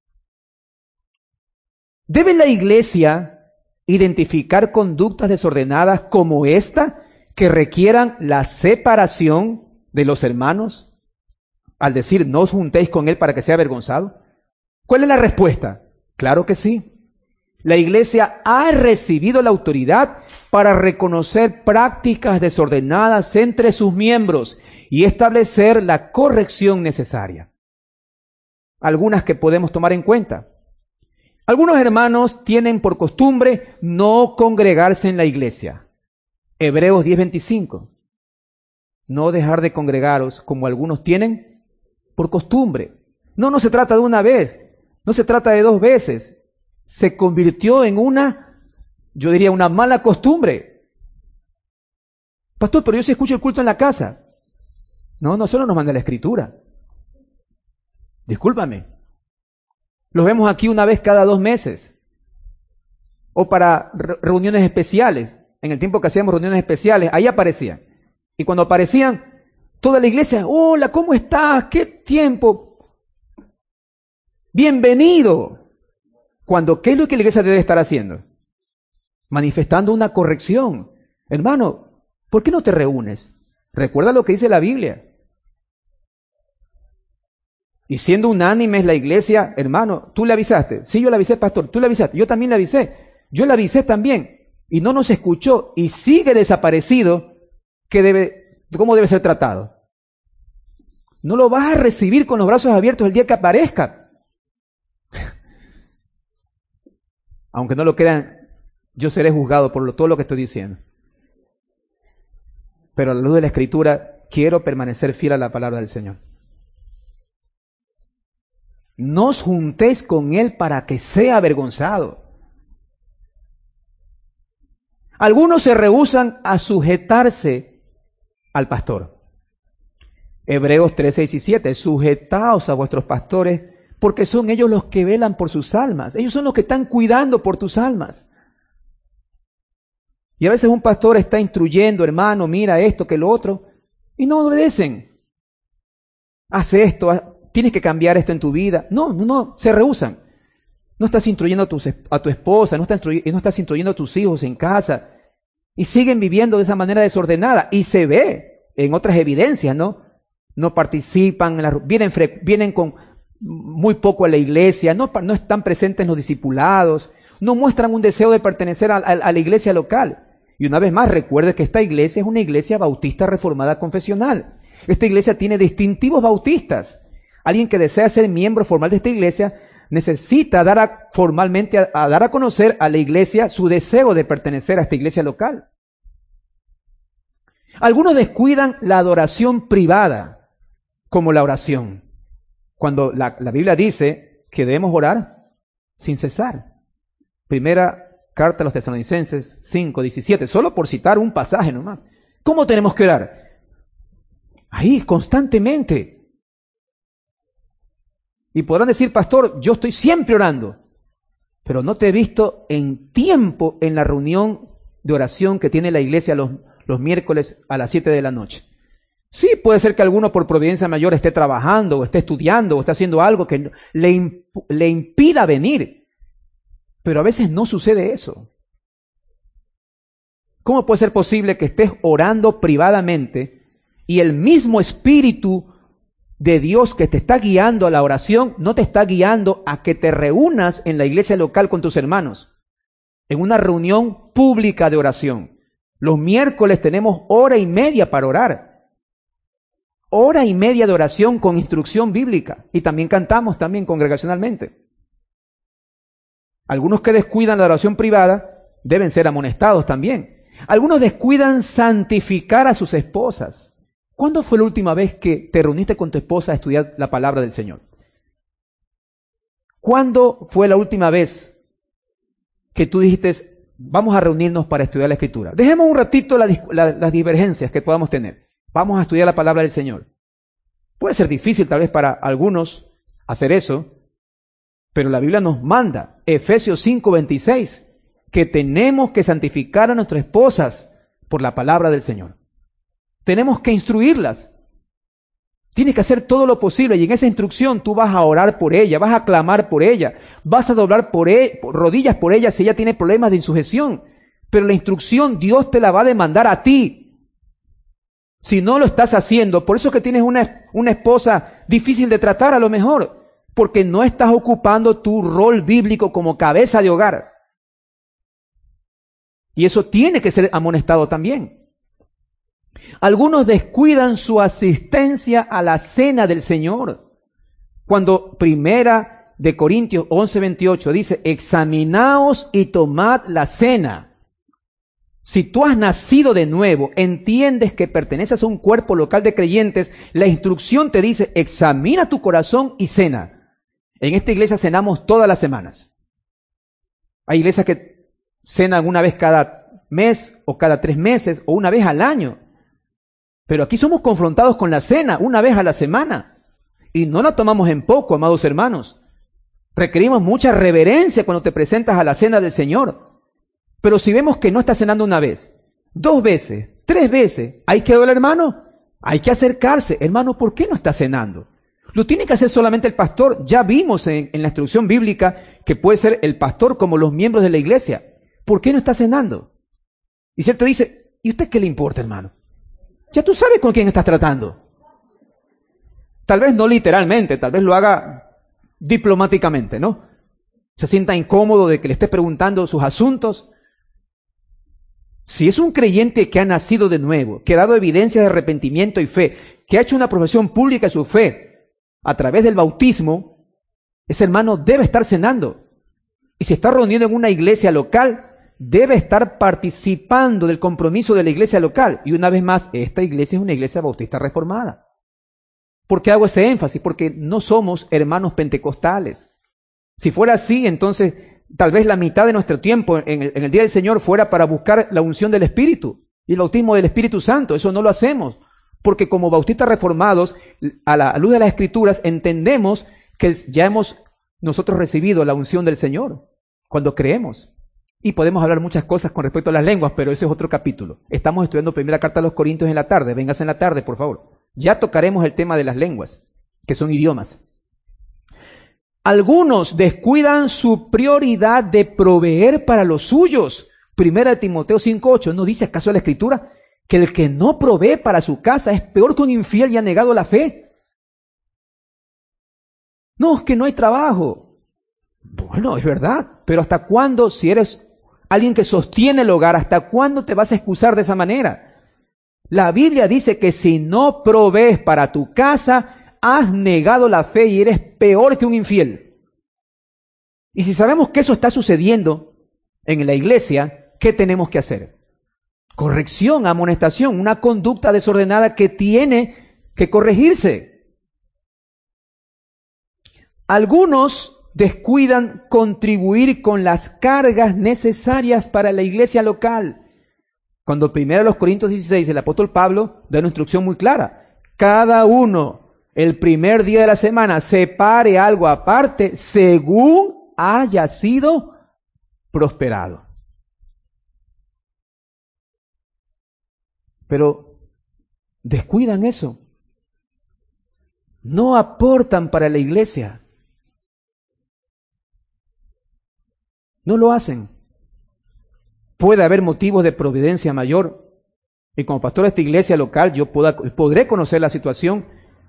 ¿Debe la iglesia identificar conductas desordenadas como esta que requieran la separación de los hermanos? Al decir, no os juntéis con él para que sea avergonzado. ¿Cuál es la respuesta? Claro que sí. La iglesia ha recibido la autoridad para reconocer prácticas desordenadas entre sus miembros y establecer la corrección necesaria. Algunas que podemos tomar en cuenta. Algunos hermanos tienen por costumbre no congregarse en la iglesia. Hebreos 10:25. No dejar de congregaros como algunos tienen por costumbre. No se trata de una vez, no se trata de 2 veces. Se convirtió en una mala costumbre. Pastor, pero yo sí escucho el culto en la casa. No solo nos manda la Escritura. Discúlpame. Los vemos aquí una vez cada 2 meses. O para reuniones especiales. En el tiempo que hacíamos reuniones especiales, ahí aparecían. Y cuando aparecían, toda la iglesia, hola, ¿cómo estás? ¿Qué tiempo? Bienvenido. Cuando, ¿qué es lo que la iglesia debe estar haciendo? Manifestando una corrección. Hermano, ¿por qué no te reúnes? Recuerda lo que dice la Biblia. Y siendo unánimes la iglesia, hermano, ¿tú le avisaste? Sí, yo le avisé, pastor. ¿Tú le avisaste? Yo también le avisé. Yo le avisé también. Y no nos escuchó y sigue desaparecido. ¿Cómo debe ser tratado? No lo vas a recibir con los brazos abiertos el día que aparezca. Aunque no lo crean, yo seré juzgado por todo lo que estoy diciendo. Pero a la luz de la Escritura, quiero permanecer fiel a la palabra del Señor. No os juntéis con él para que sea avergonzado. Algunos se rehúsan a sujetarse al pastor. Hebreos 3:6 y 7. Sujetaos a vuestros pastores, porque son ellos los que velan por sus almas. Ellos son los que están cuidando por tus almas. Y a veces un pastor está instruyendo, hermano, mira esto, que lo otro, y no obedecen. Haz esto, tienes que cambiar esto en tu vida. No, se rehúsan. No estás instruyendo a tu esposa, no estás instruyendo a tus hijos en casa, y siguen viviendo de esa manera desordenada, y se ve en otras evidencias, ¿no? No participan, vienen con muy poco a la iglesia, no están presentes en los discipulados, no muestran un deseo de pertenecer a la iglesia local. Y una vez más, recuerde que esta iglesia es una iglesia bautista reformada confesional. Esta iglesia tiene distintivos bautistas. Alguien que desea ser miembro formal de esta iglesia necesita dar formalmente a dar a conocer a la iglesia su deseo de pertenecer a esta iglesia local. Algunos descuidan la adoración privada como la oración. Cuando la Biblia dice que debemos orar sin cesar. Primera carta a los Tesalonicenses 5:17, solo por citar un pasaje nomás. ¿Cómo tenemos que orar? Ahí, constantemente. Y podrán decir, pastor, yo estoy siempre orando, pero no te he visto en tiempo en la reunión de oración que tiene la iglesia los miércoles a las 7 de la noche. Sí, puede ser que alguno por providencia mayor esté trabajando, o esté estudiando, o esté haciendo algo que le impida venir, pero a veces no sucede eso. ¿Cómo puede ser posible que estés orando privadamente y el mismo Espíritu de Dios que te está guiando a la oración no te está guiando a que te reúnas en la iglesia local con tus hermanos, en una reunión pública de oración? Los miércoles tenemos 1:30 para orar. 1:30 de oración con instrucción bíblica. Y también cantamos también congregacionalmente. Algunos que descuidan la oración privada deben ser amonestados también. Algunos descuidan santificar a sus esposas. ¿Cuándo fue la última vez que te reuniste con tu esposa a estudiar la palabra del Señor? ¿Cuándo fue la última vez que tú dijiste, vamos a reunirnos para estudiar la Escritura? Dejemos un ratito las divergencias que podamos tener. Vamos a estudiar la palabra del Señor. Puede ser difícil tal vez para algunos hacer eso, pero la Biblia nos manda, Efesios 5:26, que tenemos que santificar a nuestras esposas por la palabra del Señor. Tenemos que instruirlas. Tienes que hacer todo lo posible y en esa instrucción tú vas a orar por ella, vas a clamar por ella, vas a doblar rodillas por ella si ella tiene problemas de insujeción. Pero la instrucción Dios te la va a demandar a ti. Si no lo estás haciendo, por eso es que tienes una esposa difícil de tratar a lo mejor, porque no estás ocupando tu rol bíblico como cabeza de hogar. Y eso tiene que ser amonestado también. Algunos descuidan su asistencia a la cena del Señor. Cuando Primera de Corintios 11:28 dice, examinaos y tomad la cena. Si tú has nacido de nuevo, entiendes que perteneces a un cuerpo local de creyentes, la instrucción te dice, examina tu corazón y cena. En esta iglesia cenamos todas las semanas. Hay iglesias que cenan una vez cada mes o cada 3 meses o una vez al año. Pero aquí somos confrontados con la cena una vez a la semana. Y no la tomamos en poco, amados hermanos. Requerimos mucha reverencia cuando te presentas a la cena del Señor. Pero si vemos que no estás cenando una vez, 2 veces, 3 veces, ¿hay que orar, hermano? Hay que acercarse. Hermano, ¿por qué no está cenando? Lo tiene que hacer solamente el pastor. Ya vimos en la instrucción bíblica que puede ser el pastor como los miembros de la iglesia. ¿Por qué no está cenando? Y si él te dice, ¿y usted qué le importa, hermano? Ya tú sabes con quién estás tratando. Tal vez no literalmente, tal vez lo haga diplomáticamente, ¿no? Se sienta incómodo de que le estés preguntando sus asuntos. Si es un creyente que ha nacido de nuevo, que ha dado evidencia de arrepentimiento y fe, que ha hecho una profesión pública de su fe a través del bautismo, ese hermano debe estar cenando. Y si está reunido en una iglesia local, debe estar participando del compromiso de la iglesia local. Y una vez más, esta iglesia es una iglesia bautista reformada. ¿Por qué hago ese énfasis? Porque no somos hermanos pentecostales. Si fuera así, entonces tal vez la mitad de nuestro tiempo en el día del Señor fuera para buscar la unción del Espíritu y el bautismo del Espíritu Santo. Eso no lo hacemos, porque como bautistas reformados, a la luz de las Escrituras, entendemos que ya hemos nosotros recibido la unción del Señor cuando creemos. Y podemos hablar muchas cosas con respecto a las lenguas, pero ese es otro capítulo. Estamos estudiando Primera Carta a los Corintios en la tarde. Véngase en la tarde, por favor. Ya tocaremos el tema de las lenguas, que son idiomas. Algunos descuidan su prioridad de proveer para los suyos. Primera de Timoteo 5:8, ¿no dice acaso la Escritura que el que no provee para su casa es peor que un infiel y ha negado la fe? No, es que no hay trabajo. Bueno, es verdad, pero ¿hasta cuándo, si eres alguien que sostiene el hogar, ¿hasta cuándo te vas a excusar de esa manera? La Biblia dice que si no provees para tu casa, has negado la fe y eres peor que un infiel. Y si sabemos que eso está sucediendo en la iglesia, ¿qué tenemos que hacer? Corrección, amonestación, una conducta desordenada que tiene que corregirse. Algunos descuidan contribuir con las cargas necesarias para la iglesia local. Cuando 1 Corintios 16, el apóstol Pablo da una instrucción muy clara. Cada uno, el primer día de la semana, separe algo aparte según haya sido prosperado. Pero descuidan eso. No aportan para la iglesia. No lo hacen. Puede haber motivos de providencia mayor. Y como pastor de esta iglesia local, yo podré conocer la situación.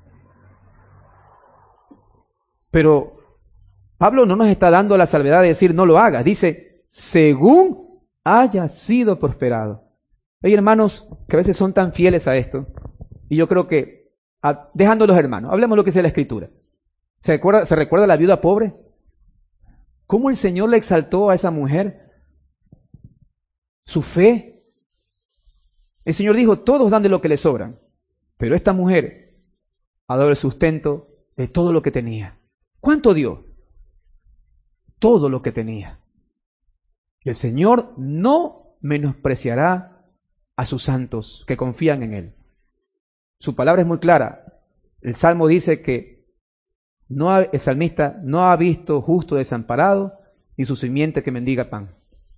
Pero Pablo no nos está dando la salvedad de decir no lo hagas. Dice, según haya sido prosperado. Hay hermanos que a veces son tan fieles a esto. Y yo creo que, dejando los hermanos, hablemos lo que dice la Escritura. ¿Se recuerda la viuda pobre? ¿Cómo el Señor le exaltó a esa mujer? Su fe. El Señor dijo, todos dan de lo que les sobran. Pero esta mujer ha dado el sustento de todo lo que tenía. ¿Cuánto dio? Todo lo que tenía. El Señor no menospreciará a sus santos que confían en Él. Su palabra es muy clara. El Salmo dice que el salmista no ha visto justo desamparado ni su simiente que mendiga pan.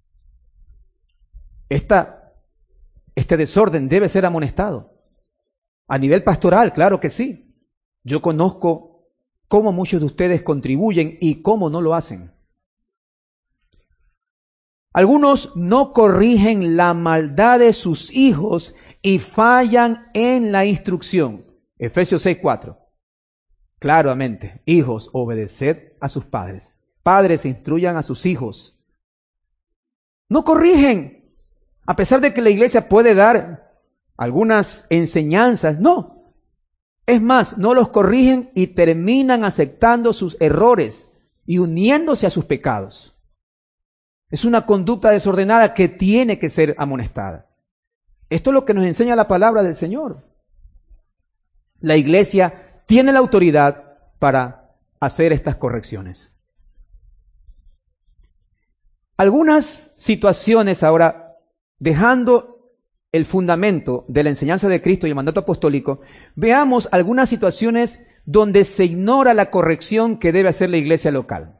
Este desorden debe ser amonestado. A nivel pastoral, claro que sí. Yo conozco cómo muchos de ustedes contribuyen y cómo no lo hacen. Algunos no corrigen la maldad de sus hijos y fallan en la instrucción. Efesios 6:4. Claramente, hijos, obedeced a sus padres. Padres, instruyan a sus hijos. No corrigen, a pesar de que la iglesia puede dar algunas enseñanzas. No. Es más, no los corrigen y terminan aceptando sus errores y uniéndose a sus pecados. Es una conducta desordenada que tiene que ser amonestada. Esto es lo que nos enseña la palabra del Señor. La iglesia tiene la autoridad para hacer estas correcciones. Algunas situaciones ahora, dejando el fundamento de la enseñanza de Cristo y el mandato apostólico, veamos algunas situaciones donde se ignora la corrección que debe hacer la iglesia local.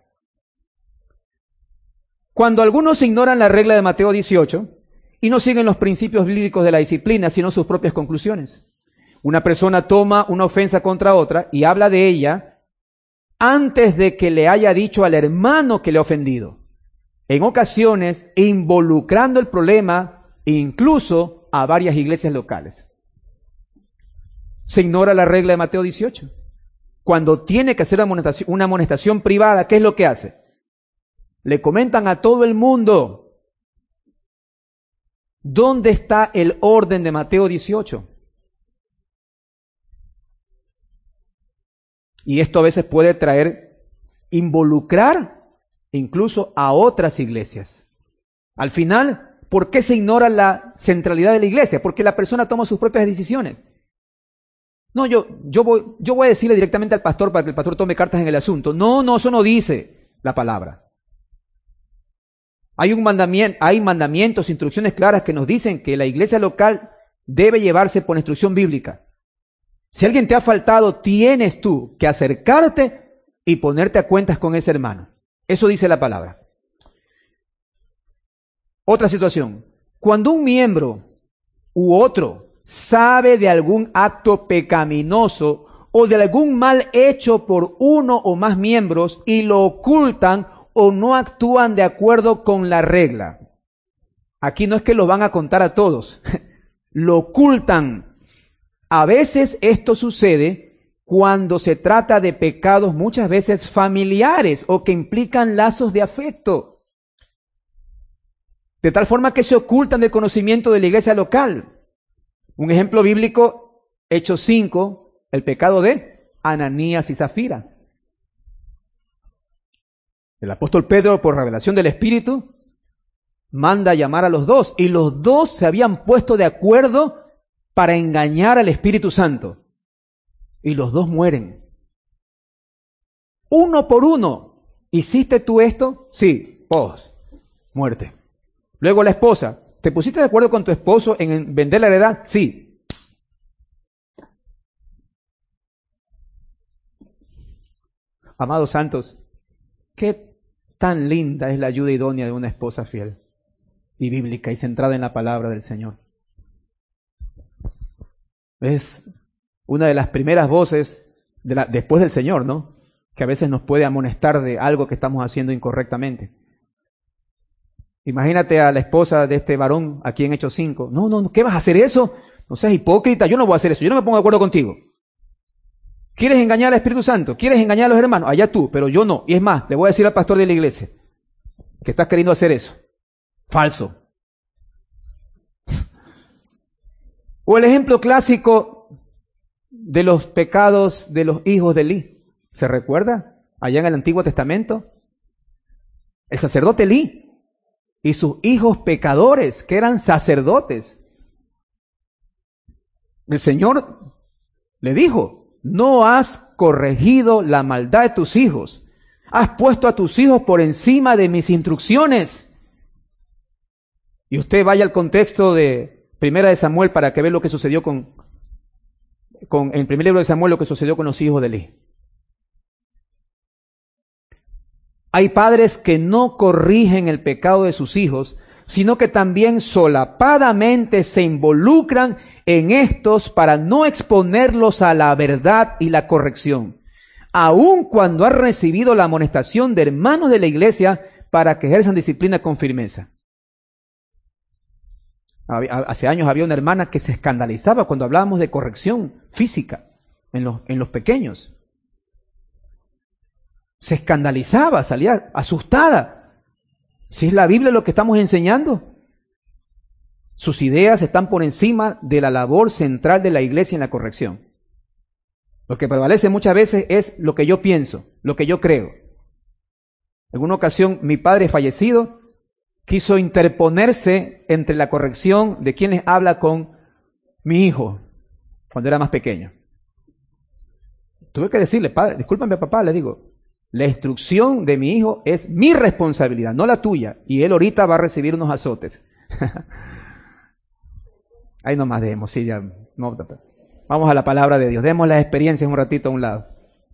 Cuando algunos ignoran la regla de Mateo 18 y no siguen los principios bíblicos de la disciplina, sino sus propias conclusiones. Una persona toma una ofensa contra otra y habla de ella antes de que le haya dicho al hermano que le ha ofendido. En ocasiones, involucrando el problema incluso a varias iglesias locales. Se ignora la regla de Mateo 18. Cuando tiene que hacer una amonestación privada, ¿qué es lo que hace? Le comentan a todo el mundo. ¿Dónde está el orden de Mateo 18? Y esto a veces puede involucrar incluso a otras iglesias. Al final, ¿por qué se ignora la centralidad de la iglesia? Porque la persona toma sus propias decisiones. No, yo voy a decirle directamente al pastor para que el pastor tome cartas en el asunto. No, eso no dice la palabra. Hay mandamientos, instrucciones claras que nos dicen que la iglesia local debe llevarse por instrucción bíblica. Si alguien te ha faltado, tienes tú que acercarte y ponerte a cuentas con ese hermano. Eso dice la palabra. Otra situación. Cuando un miembro u otro sabe de algún acto pecaminoso o de algún mal hecho por uno o más miembros y lo ocultan o no actúan de acuerdo con la regla. Aquí no es que lo van a contar a todos, lo ocultan. A veces esto sucede cuando se trata de pecados muchas veces familiares o que implican lazos de afecto. de tal forma que se ocultan del conocimiento de la iglesia local. Un ejemplo bíblico, Hechos 5, el pecado de Ananías y Zafira. El apóstol Pedro, por revelación del Espíritu, manda a llamar a los dos, y los dos se habían puesto de acuerdo para engañar al Espíritu Santo. Y los dos mueren. Uno por uno. ¿Hiciste tú esto? Sí. Muerte. Luego la esposa. ¿Te pusiste de acuerdo con tu esposo en vender la heredad? Sí. Amados santos, qué tan linda es la ayuda idónea de una esposa fiel y bíblica y centrada en la palabra del Señor. Es una de las primeras voces después del Señor, ¿no? Que a veces nos puede amonestar de algo que estamos haciendo incorrectamente. Imagínate a la esposa de este varón aquí en Hechos 5. No, ¿qué vas a hacer eso? No seas hipócrita, yo no voy a hacer eso, yo no me pongo de acuerdo contigo. ¿Quieres engañar al Espíritu Santo? ¿Quieres engañar a los hermanos? Allá tú, pero yo no. Y es más, le voy a decir al pastor de la iglesia que estás queriendo hacer eso. Falso. O el ejemplo clásico de los pecados de los hijos de Elí. ¿Se recuerda? Allá en el Antiguo Testamento. El sacerdote Elí y sus hijos pecadores, que eran sacerdotes. El Señor le dijo: no has corregido la maldad de tus hijos. Has puesto a tus hijos por encima de mis instrucciones. Y usted vaya al contexto de Primera de Samuel para que vea lo que sucedió en el primer libro de Samuel, lo que sucedió con los hijos de Elí. Hay padres que no corrigen el pecado de sus hijos, sino que también solapadamente se involucran en estos para no exponerlos a la verdad y la corrección, aun cuando han recibido la amonestación de hermanos de la iglesia para que ejerzan disciplina con firmeza. Hace años había una hermana que se escandalizaba cuando hablábamos de corrección física en los pequeños. Se escandalizaba, salía asustada. Si es la Biblia lo que estamos enseñando. Sus ideas están por encima de la labor central de la iglesia en la corrección. Lo que prevalece muchas veces es lo que yo pienso, lo que yo creo. En una ocasión, mi padre fallecido quiso interponerse entre la corrección de quien les habla con mi hijo, cuando era más pequeño. Tuve que decirle: padre, discúlpame papá, le digo, la instrucción de mi hijo es mi responsabilidad, no la tuya, y él ahorita va a recibir unos azotes. Ahí nomás dejemos, sí, ya. No, vamos a la palabra de Dios, demos las experiencias un ratito a un lado.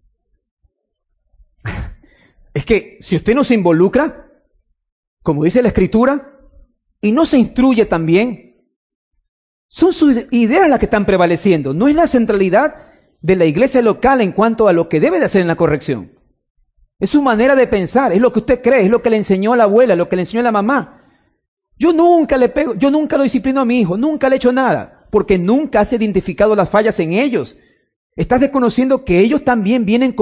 Es que si usted no se involucra, como dice la Escritura, y no se instruye también, son sus ideas las que están prevaleciendo, no es la centralidad de la iglesia local en cuanto a lo que debe de hacer en la corrección. Es su manera de pensar, es lo que usted cree, es lo que le enseñó la abuela, lo que le enseñó la mamá. Yo nunca le pego, yo nunca lo disciplino a mi hijo, nunca le he hecho nada, porque nunca has identificado las fallas en ellos. Estás desconociendo que ellos también vienen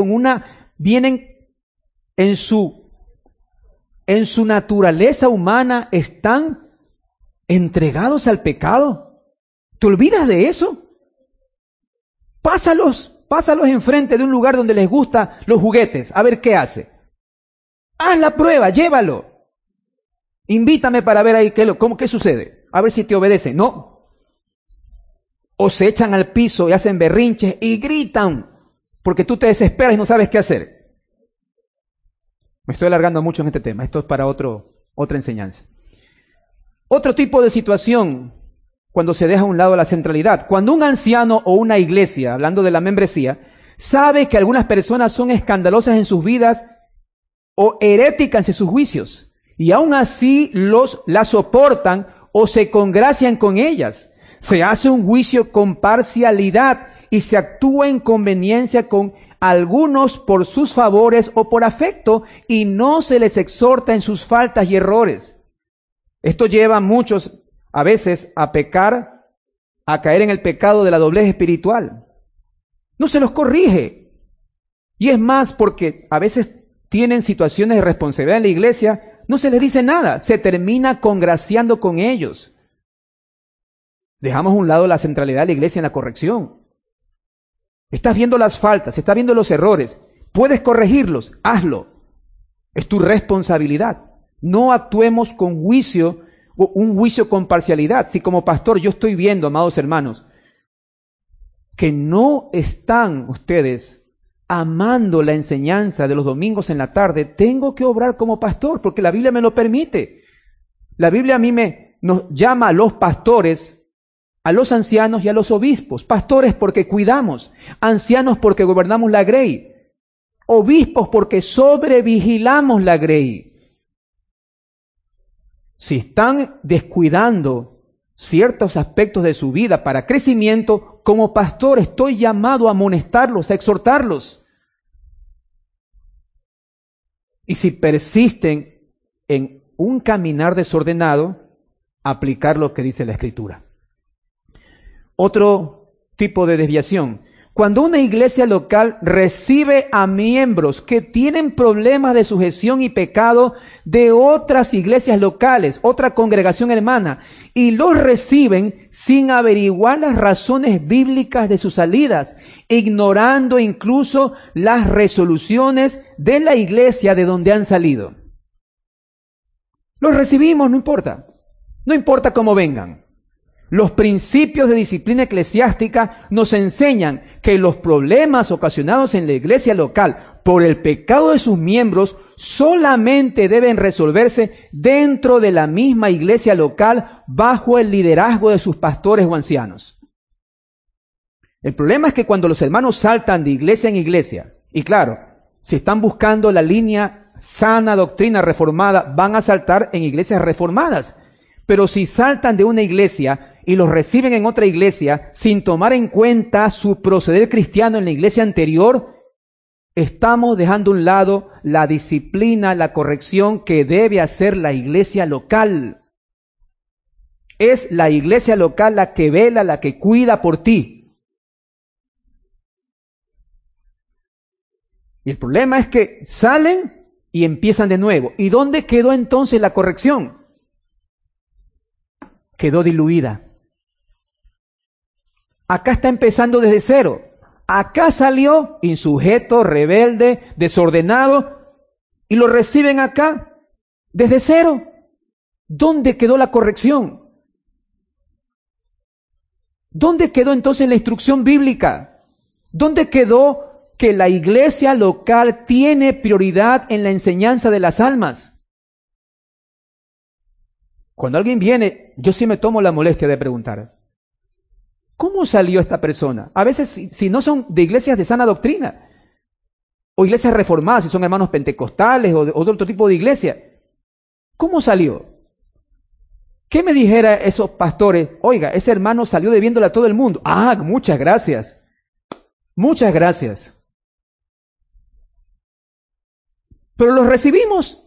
en su naturaleza humana, están entregados al pecado. ¿Te olvidas de eso? Pásalos enfrente de un lugar donde les gustan los juguetes, a ver qué hace. Haz la prueba, llévalo. Invítame para ver ahí qué sucede. A ver si te obedece. No. O se echan al piso y hacen berrinches y gritan porque tú te desesperas y no sabes qué hacer. Me estoy alargando mucho en este tema. Esto es para otra enseñanza. Otro tipo de situación cuando se deja a un lado la centralidad. Cuando un anciano o una iglesia, hablando de la membresía, sabe que algunas personas son escandalosas en sus vidas o heréticas en sus juicios, y aún así las soportan o se congracian con ellas. Se hace un juicio con parcialidad y se actúa en conveniencia con algunos por sus favores o por afecto, y no se les exhorta en sus faltas y errores. Esto lleva a muchos a veces a pecar, a caer en el pecado de la doblez espiritual. No se los corrige. Y es más, porque a veces tienen situaciones de responsabilidad en la iglesia, No se les dice nada, se termina congraciando con ellos. Dejamos a un lado la centralidad de la iglesia en la corrección. Estás viendo las faltas, estás viendo los errores, puedes corregirlos, hazlo. Es tu responsabilidad. No actuemos con juicio, un juicio con parcialidad. Si como pastor yo estoy viendo, amados hermanos, que no están ustedes amando la enseñanza de los domingos en la tarde, tengo que obrar como pastor, porque la Biblia me lo permite. La Biblia a mí nos llama a los pastores, a los ancianos y a los obispos. Pastores porque cuidamos, ancianos porque gobernamos la grey, obispos porque sobrevigilamos la grey. Si están descuidando ciertos aspectos de su vida para crecimiento, como pastor estoy llamado a amonestarlos, a exhortarlos. Y si persisten en un caminar desordenado, aplicar lo que dice la Escritura. Otro tipo de desviación. Cuando una iglesia local recibe a miembros que tienen problemas de sujeción y pecado de otras iglesias locales, otra congregación hermana, y los reciben sin averiguar las razones bíblicas de sus salidas, ignorando incluso las resoluciones de la iglesia de donde han salido. Los recibimos, no importa cómo vengan. Los principios de disciplina eclesiástica nos enseñan que los problemas ocasionados en la iglesia local por el pecado de sus miembros solamente deben resolverse dentro de la misma iglesia local bajo el liderazgo de sus pastores o ancianos. El problema es que cuando los hermanos saltan de iglesia en iglesia, y claro, si están buscando la línea sana doctrina reformada, van a saltar en iglesias reformadas. Pero si saltan de una iglesia y los reciben en otra iglesia sin tomar en cuenta su proceder cristiano en la iglesia anterior, estamos dejando a un lado la disciplina, la corrección que debe hacer la iglesia local. Es la iglesia local la que vela, la que cuida por ti. Y el problema es que salen y empiezan de nuevo. ¿Y dónde quedó entonces la corrección? Quedó diluida. Acá está empezando desde cero. Acá salió insujeto, rebelde, desordenado, y lo reciben acá desde cero. ¿Dónde quedó la corrección? ¿Dónde quedó entonces la instrucción bíblica? ¿Dónde quedó que la iglesia local tiene prioridad en la enseñanza de las almas? Cuando alguien viene, yo sí me tomo la molestia de preguntar, ¿cómo salió esta persona? A veces, si no son de iglesias de sana doctrina, o iglesias reformadas, si son hermanos pentecostales o de otro tipo de iglesia, ¿cómo salió? ¿Qué me dijera esos pastores? Oiga, ese hermano salió debiéndole a todo el mundo. Ah, muchas gracias. Muchas gracias. Pero los recibimos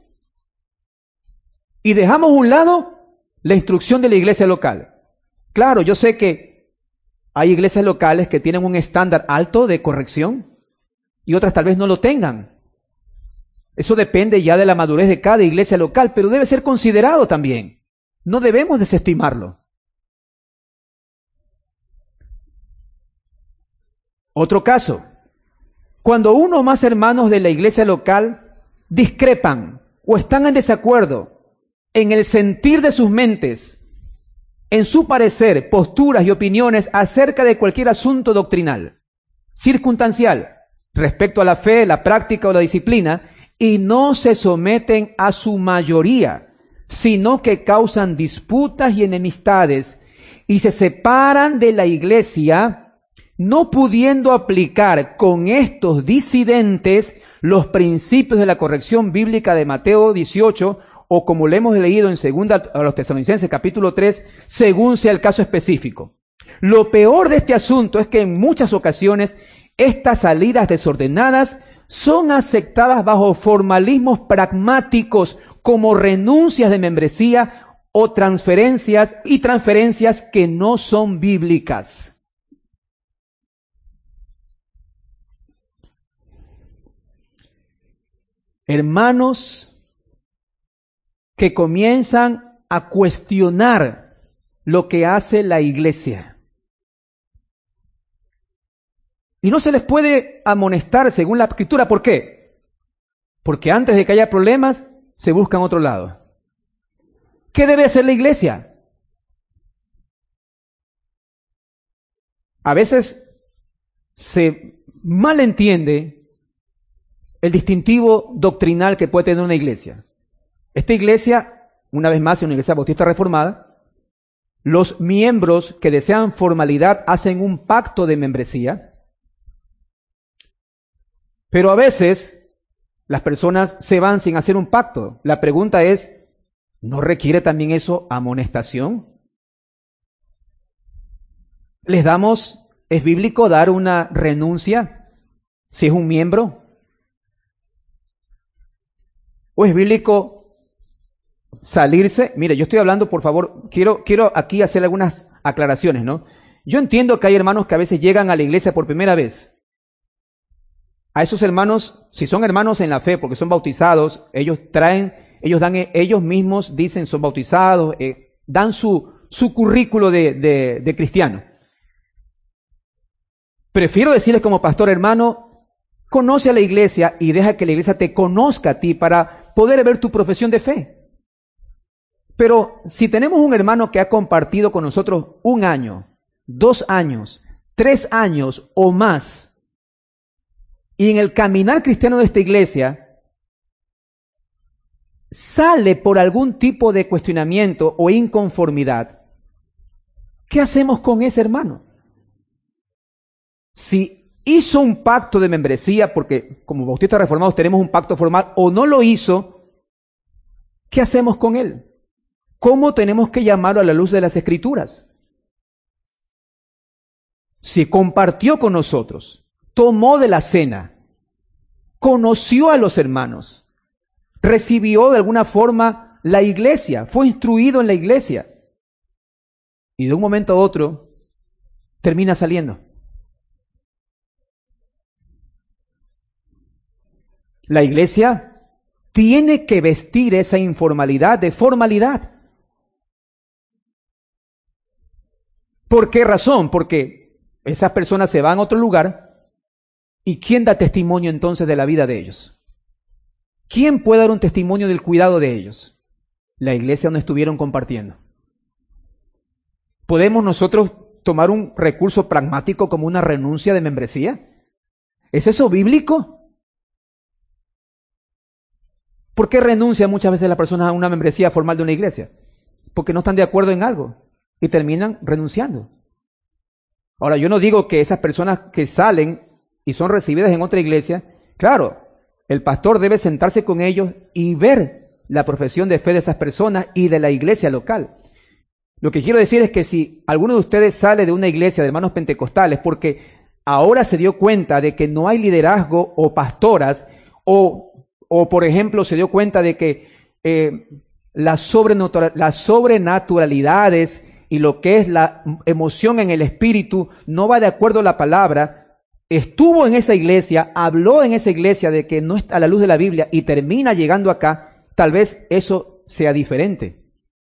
y dejamos a un lado la instrucción de la iglesia local. Claro, yo sé que hay iglesias locales que tienen un estándar alto de corrección y otras tal vez no lo tengan. Eso depende ya de la madurez de cada iglesia local, pero debe ser considerado también. No debemos desestimarlo. Otro caso, cuando uno o más hermanos de la iglesia local discrepan o están en desacuerdo en el sentir de sus mentes, en su parecer, posturas y opiniones acerca de cualquier asunto doctrinal, circunstancial, respecto a la fe, la práctica o la disciplina, y no se someten a su mayoría, sino que causan disputas y enemistades, y se separan de la iglesia, no pudiendo aplicar con estos disidentes los principios de la corrección bíblica de Mateo 18, o como le hemos leído en 2 a los Tesalonicenses capítulo 3, según sea el caso específico. Lo peor de este asunto es que en muchas ocasiones estas salidas desordenadas son aceptadas bajo formalismos pragmáticos como renuncias de membresía o transferencias que no son bíblicas. Hermanos que comienzan a cuestionar lo que hace la iglesia. Y no se les puede amonestar según la Escritura. ¿Por qué? Porque antes de que haya problemas, se buscan otro lado. ¿Qué debe hacer la iglesia? A veces se malentiende el distintivo doctrinal que puede tener una iglesia. Esta iglesia, una vez más, es una iglesia bautista reformada. Los miembros que desean formalidad hacen un pacto de membresía. Pero a veces las personas se van sin hacer un pacto. La pregunta es, ¿no requiere también eso amonestación? ¿Es bíblico dar una renuncia si es un miembro? ¿O es bíblico salirse? Mire, yo estoy hablando, por favor, quiero aquí hacer algunas aclaraciones, ¿no? Yo entiendo que hay hermanos que a veces llegan a la iglesia por primera vez. A esos hermanos, si son hermanos en la fe, porque son bautizados, ellos mismos dicen son bautizados, dan su currículo de cristiano. Prefiero decirles como pastor, hermano, conoce a la iglesia y deja que la iglesia te conozca a ti para poder ver tu profesión de fe. Pero si tenemos un hermano que ha compartido con nosotros 1 año, 2 años, 3 años o más, y en el caminar cristiano de esta iglesia sale por algún tipo de cuestionamiento o inconformidad, ¿qué hacemos con ese hermano? Si hizo un pacto de membresía, porque como bautistas reformados tenemos un pacto formal, o no lo hizo, ¿qué hacemos con él? ¿Cómo tenemos que llamarlo a la luz de las Escrituras? Si compartió con nosotros, tomó de la cena, conoció a los hermanos, recibió de alguna forma la iglesia, fue instruido en la iglesia, y de un momento a otro termina saliendo. La iglesia tiene que vestir esa informalidad de formalidad. ¿Por qué razón? Porque esas personas se van a otro lugar. ¿Y quién da testimonio entonces de la vida de ellos? ¿Quién puede dar un testimonio del cuidado de ellos? La iglesia donde estuvieron compartiendo. ¿Podemos nosotros tomar un recurso pragmático como una renuncia de membresía? ¿Es eso bíblico? ¿Por qué renuncian muchas veces las personas a una membresía formal de una iglesia? Porque no están de acuerdo en algo y terminan renunciando. Ahora, yo no digo que esas personas que salen y son recibidas en otra iglesia, claro, el pastor debe sentarse con ellos y ver la profesión de fe de esas personas y de la iglesia local. Lo que quiero decir es que si alguno de ustedes sale de una iglesia de hermanos pentecostales porque ahora se dio cuenta de que no hay liderazgo o pastoras, o por ejemplo se dio cuenta de que las sobrenaturalidades y lo que es la emoción en el espíritu no va de acuerdo a la palabra, estuvo en esa iglesia, habló en esa iglesia de que no está a la luz de la Biblia y termina llegando acá, tal vez eso sea diferente.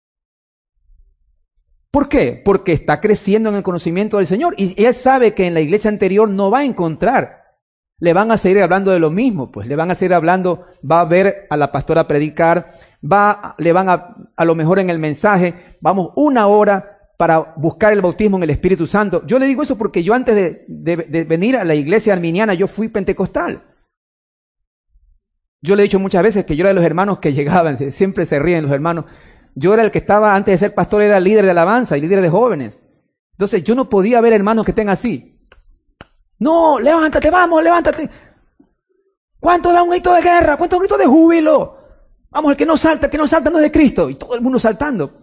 ¿Por qué? Porque está creciendo en el conocimiento del Señor y él sabe que en la iglesia anterior no va a encontrar. Le van a seguir hablando de lo mismo, pues le van a seguir hablando, va a ver a la pastora predicar, le van a lo mejor en el mensaje, vamos 1 hora para buscar el bautismo en el Espíritu Santo. Yo le digo eso porque yo antes de venir a la iglesia arminiana, yo fui pentecostal. Yo le he dicho muchas veces que yo era de los hermanos que llegaban, siempre se ríen los hermanos. Yo era el que estaba, antes de ser pastor, era líder de alabanza y líder de jóvenes. Entonces yo no podía ver hermanos que estén así. No, levántate, vamos, levántate. ¿Cuánto da un grito de guerra? ¿Cuánto da un grito de júbilo? Vamos, el que no salta no es de Cristo. Y todo el mundo saltando.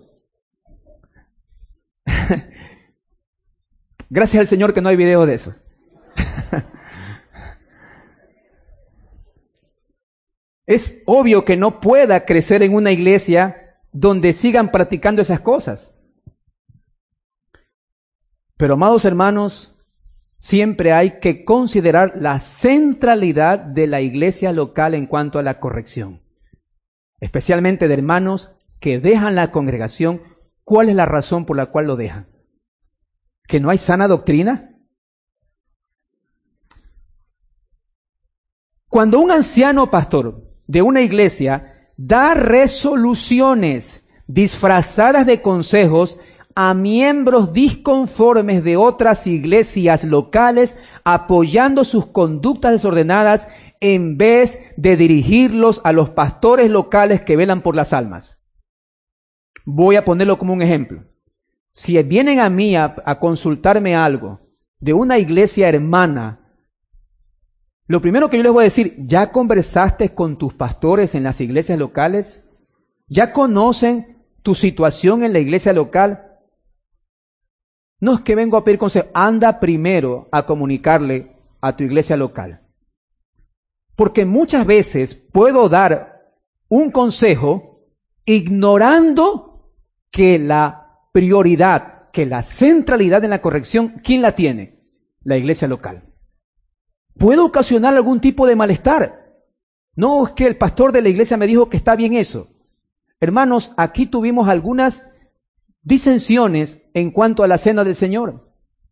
Gracias al Señor que no hay video de eso. Es obvio que no pueda crecer en una iglesia donde sigan practicando esas cosas. Pero, amados hermanos, siempre hay que considerar la centralidad de la iglesia local en cuanto a la corrección, especialmente de hermanos que dejan la congregación, ¿cuál es la razón por la cual lo dejan? ¿Que no hay sana doctrina? Cuando un anciano pastor de una iglesia da resoluciones disfrazadas de consejos a miembros disconformes de otras iglesias locales, apoyando sus conductas desordenadas en vez de dirigirlos a los pastores locales que velan por las almas. Voy a ponerlo como un ejemplo. Si vienen a mí a consultarme algo de una iglesia hermana, lo primero que yo les voy a decir, ¿ya conversaste con tus pastores en las iglesias locales? ¿Ya conocen tu situación en la iglesia local? No es que vengo a pedir consejo, anda primero a comunicarle a tu iglesia local. Porque muchas veces puedo dar un consejo ignorando que la prioridad, que la centralidad en la corrección, ¿quién la tiene? La iglesia local. Puedo ocasionar algún tipo de malestar. No es que el pastor de la iglesia me dijo que está bien eso. Hermanos, aquí tuvimos algunas disensiones en cuanto a la cena del Señor.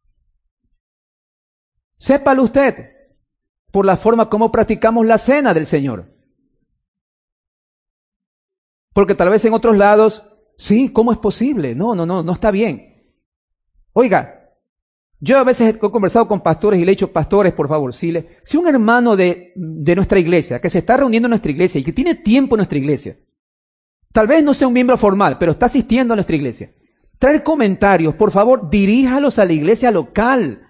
Sépalo usted por la forma como practicamos la cena del Señor. Porque tal vez en otros lados, sí, ¿cómo es posible? No está bien. Oiga, yo a veces he conversado con pastores y le he dicho, pastores, por favor, si un hermano de nuestra iglesia, que se está reuniendo en nuestra iglesia y que tiene tiempo en nuestra iglesia, tal vez no sea un miembro formal, pero está asistiendo a nuestra iglesia, traer comentarios, por favor, diríjalos a la iglesia local.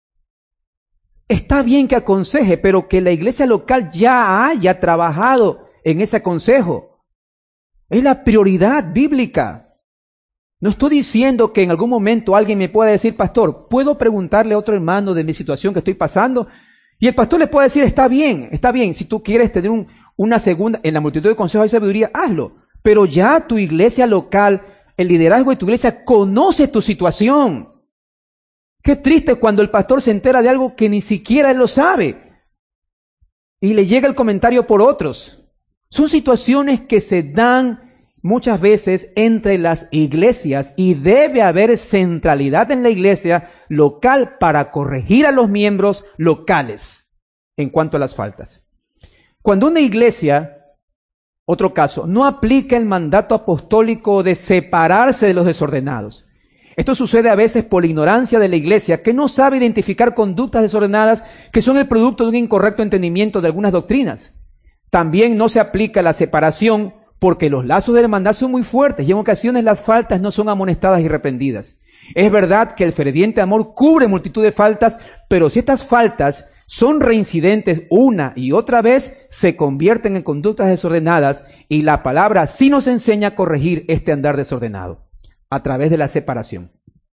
Está bien que aconseje, pero que la iglesia local ya haya trabajado en ese consejo. Es la prioridad bíblica. No estoy diciendo que en algún momento alguien me pueda decir, pastor, ¿puedo preguntarle a otro hermano de mi situación que estoy pasando? Y el pastor le puede decir, está bien, si tú quieres tener una segunda, en la multitud de consejos hay sabiduría, hazlo. Pero ya tu iglesia local, el liderazgo de tu iglesia conoce tu situación. Qué triste cuando el pastor se entera de algo que ni siquiera él lo sabe y le llega el comentario por otros. Son situaciones que se dan muchas veces entre las iglesias y debe haber centralidad en la iglesia local para corregir a los miembros locales en cuanto a las faltas. Cuando una iglesia, otro caso, no aplica el mandato apostólico de separarse de los desordenados. Esto sucede a veces por la ignorancia de la iglesia que no sabe identificar conductas desordenadas que son el producto de un incorrecto entendimiento de algunas doctrinas. También no se aplica la separación porque los lazos de hermandad son muy fuertes y en ocasiones las faltas no son amonestadas y reprendidas. Es verdad que el ferviente amor cubre multitud de faltas, pero si estas faltas son reincidentes una y otra vez, se convierten en conductas desordenadas y la palabra sí nos enseña a corregir este andar desordenado a través de la separación.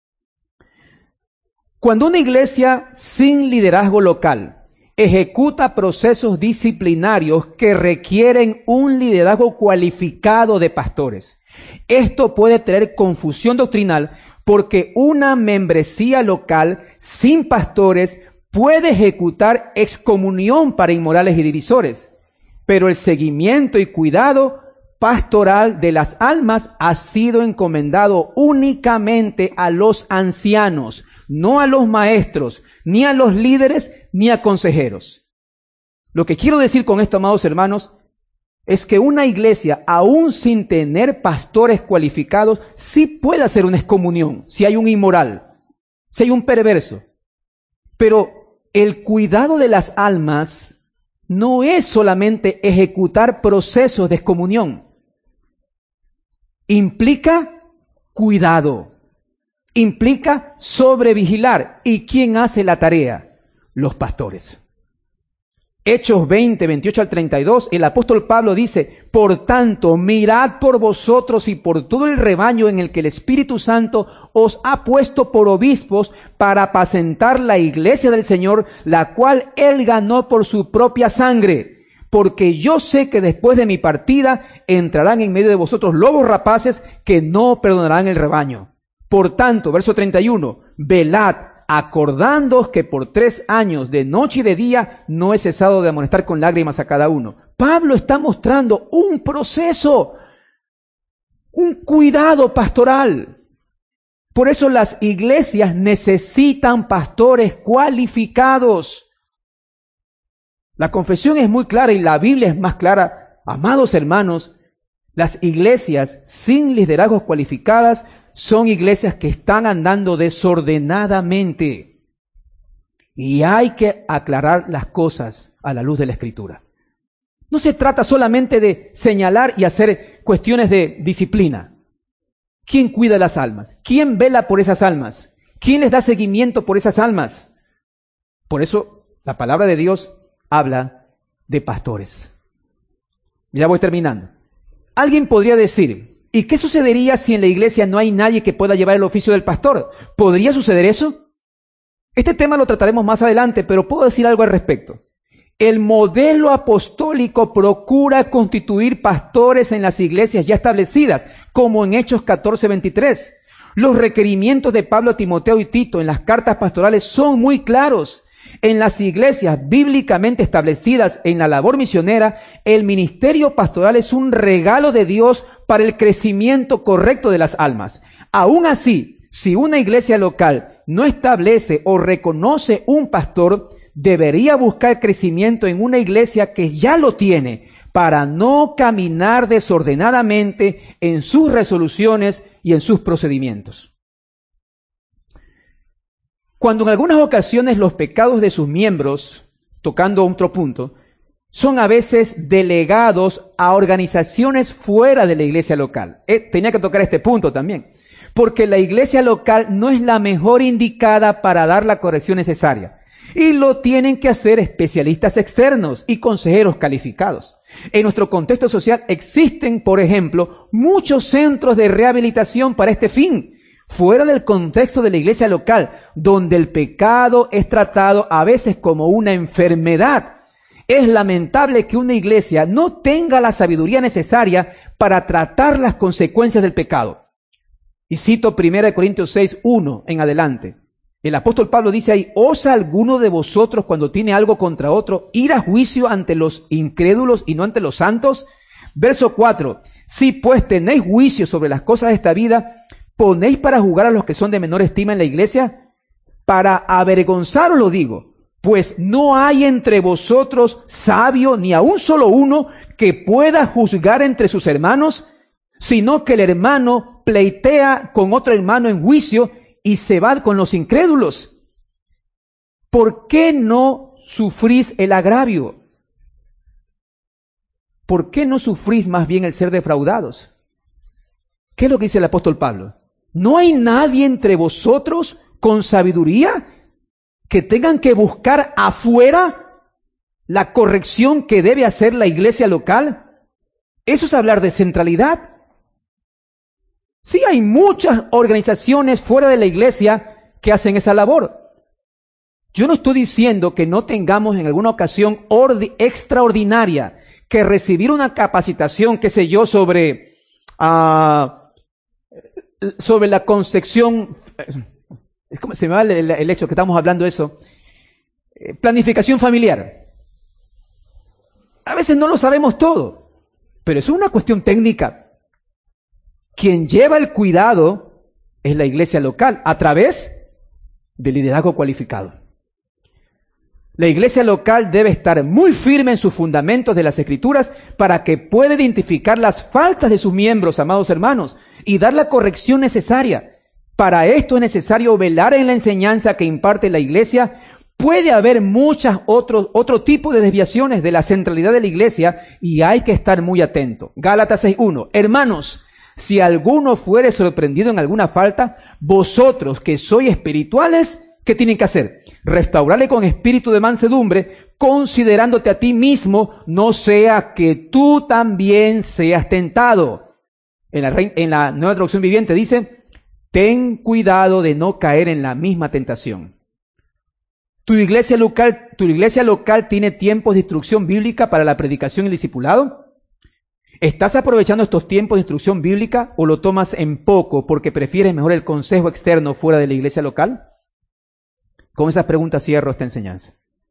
Cuando una iglesia sin liderazgo local ejecuta procesos disciplinarios que requieren un liderazgo cualificado de pastores, esto puede traer confusión doctrinal porque una membresía local sin pastores puede ejecutar excomunión para inmorales y divisores, pero el seguimiento y cuidado pastoral de las almas ha sido encomendado únicamente a los ancianos, no a los maestros, ni a los líderes, ni a consejeros. Lo que quiero decir con esto, amados hermanos, es que una iglesia, aún sin tener pastores cualificados, sí puede hacer una excomunión, si hay un inmoral, si hay un perverso. Pero el cuidado de las almas no es solamente ejecutar procesos de excomunión. Implica cuidado, implica sobrevigilar. ¿Y quién hace la tarea? Los pastores. Hechos 20, 28 al 32, el apóstol Pablo dice, por tanto, mirad por vosotros y por todo el rebaño en el que el Espíritu Santo os ha puesto por obispos para apacentar la iglesia del Señor, la cual él ganó por su propia sangre. Porque yo sé que después de mi partida entrarán en medio de vosotros lobos rapaces que no perdonarán el rebaño. Por tanto, verso 31, velad, acordándoos que por 3 años de noche y de día no he cesado de amonestar con lágrimas a cada uno. Pablo está mostrando un proceso un cuidado pastoral. Por eso las iglesias necesitan pastores cualificados. La confesión es muy clara y la Biblia es más clara. Amados hermanos, las iglesias sin liderazgos cualificadas son iglesias que están andando desordenadamente. Y hay que aclarar las cosas a la luz de la Escritura. No se trata solamente de señalar y hacer cuestiones de disciplina. ¿Quién cuida las almas? ¿Quién vela por esas almas? ¿Quién les da seguimiento por esas almas? Por eso la palabra de Dios habla de pastores. Ya voy terminando. Alguien podría decir, ¿y qué sucedería si en la iglesia no hay nadie que pueda llevar el oficio del pastor? ¿Podría suceder eso? Este tema lo trataremos más adelante, pero puedo decir algo al respecto. El modelo apostólico procura constituir pastores en las iglesias ya establecidas, como en Hechos 14:23. Los requerimientos de Pablo a Timoteo y Tito en las cartas pastorales son muy claros. En las iglesias bíblicamente establecidas en la labor misionera, el ministerio pastoral es un regalo de Dios para el crecimiento correcto de las almas. Aún así, si una iglesia local no establece o reconoce un pastor, debería buscar crecimiento en una iglesia que ya lo tiene, para no caminar desordenadamente en sus resoluciones y en sus procedimientos. Cuando en algunas ocasiones los pecados de sus miembros, tocando otro punto, son a veces delegados a organizaciones fuera de la iglesia local. Tenía que tocar este punto también, porque la iglesia local no es la mejor indicada para dar la corrección necesaria. Y lo tienen que hacer especialistas externos y consejeros calificados. En nuestro contexto social existen, por ejemplo, muchos centros de rehabilitación para este fin, fuera del contexto de la iglesia local, donde el pecado es tratado a veces como una enfermedad. Es lamentable que una iglesia no tenga la sabiduría necesaria para tratar las consecuencias del pecado. Y cito 1 Corintios 6:1 en adelante. El apóstol Pablo dice ahí, ¿osa alguno de vosotros cuando tiene algo contra otro ir a juicio ante los incrédulos y no ante los santos? Verso 4, si pues tenéis juicio sobre las cosas de esta vida, ¿ponéis para juzgar a los que son de menor estima en la iglesia? Para avergonzaros lo digo, pues no hay entre vosotros sabio ni aun solo uno que pueda juzgar entre sus hermanos, sino que el hermano pleitea con otro hermano en juicio y se va con los incrédulos. ¿Por qué no sufrís el agravio? ¿Por qué no sufrís más bien el ser defraudados? ¿Qué es lo que dice el apóstol Pablo? ¿No hay nadie entre vosotros con sabiduría que tengan que buscar afuera la corrección que debe hacer la iglesia local? Eso es hablar de centralidad. Sí, hay muchas organizaciones fuera de la iglesia que hacen esa labor. Yo no estoy diciendo que no tengamos en alguna ocasión extraordinaria que recibir una capacitación, qué sé yo, sobre la concepción, es como se me va el hecho que estamos hablando de eso, planificación familiar. A veces no lo sabemos todo, pero es una cuestión técnica. Quien lleva el cuidado es la iglesia local a través del liderazgo cualificado. La iglesia local debe estar muy firme en sus fundamentos de las Escrituras para que pueda identificar las faltas de sus miembros, amados hermanos, y dar la corrección necesaria. Para esto es necesario velar en la enseñanza que imparte la iglesia. Puede haber otro tipo de desviaciones de la centralidad de la iglesia y hay que estar muy atento. Gálatas 6:1. Hermanos, si alguno fuere sorprendido en alguna falta, vosotros que sois espirituales, ¿qué tienen que hacer? Restaurarle con espíritu de mansedumbre, considerándote a ti mismo, no sea que tú también seas tentado. En la Nueva Traducción Viviente dice, ten cuidado de no caer en la misma tentación. ¿Tu iglesia local tiene tiempos de instrucción bíblica para la predicación y el discipulado? ¿Estás aprovechando estos tiempos de instrucción bíblica o lo tomas en poco porque prefieres mejor el consejo externo fuera de la iglesia local? Con esas preguntas cierro esta enseñanza.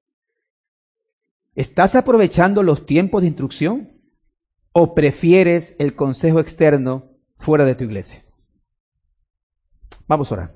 ¿Estás aprovechando los tiempos de instrucción o prefieres el consejo externo fuera de tu iglesia. Vamos a orar.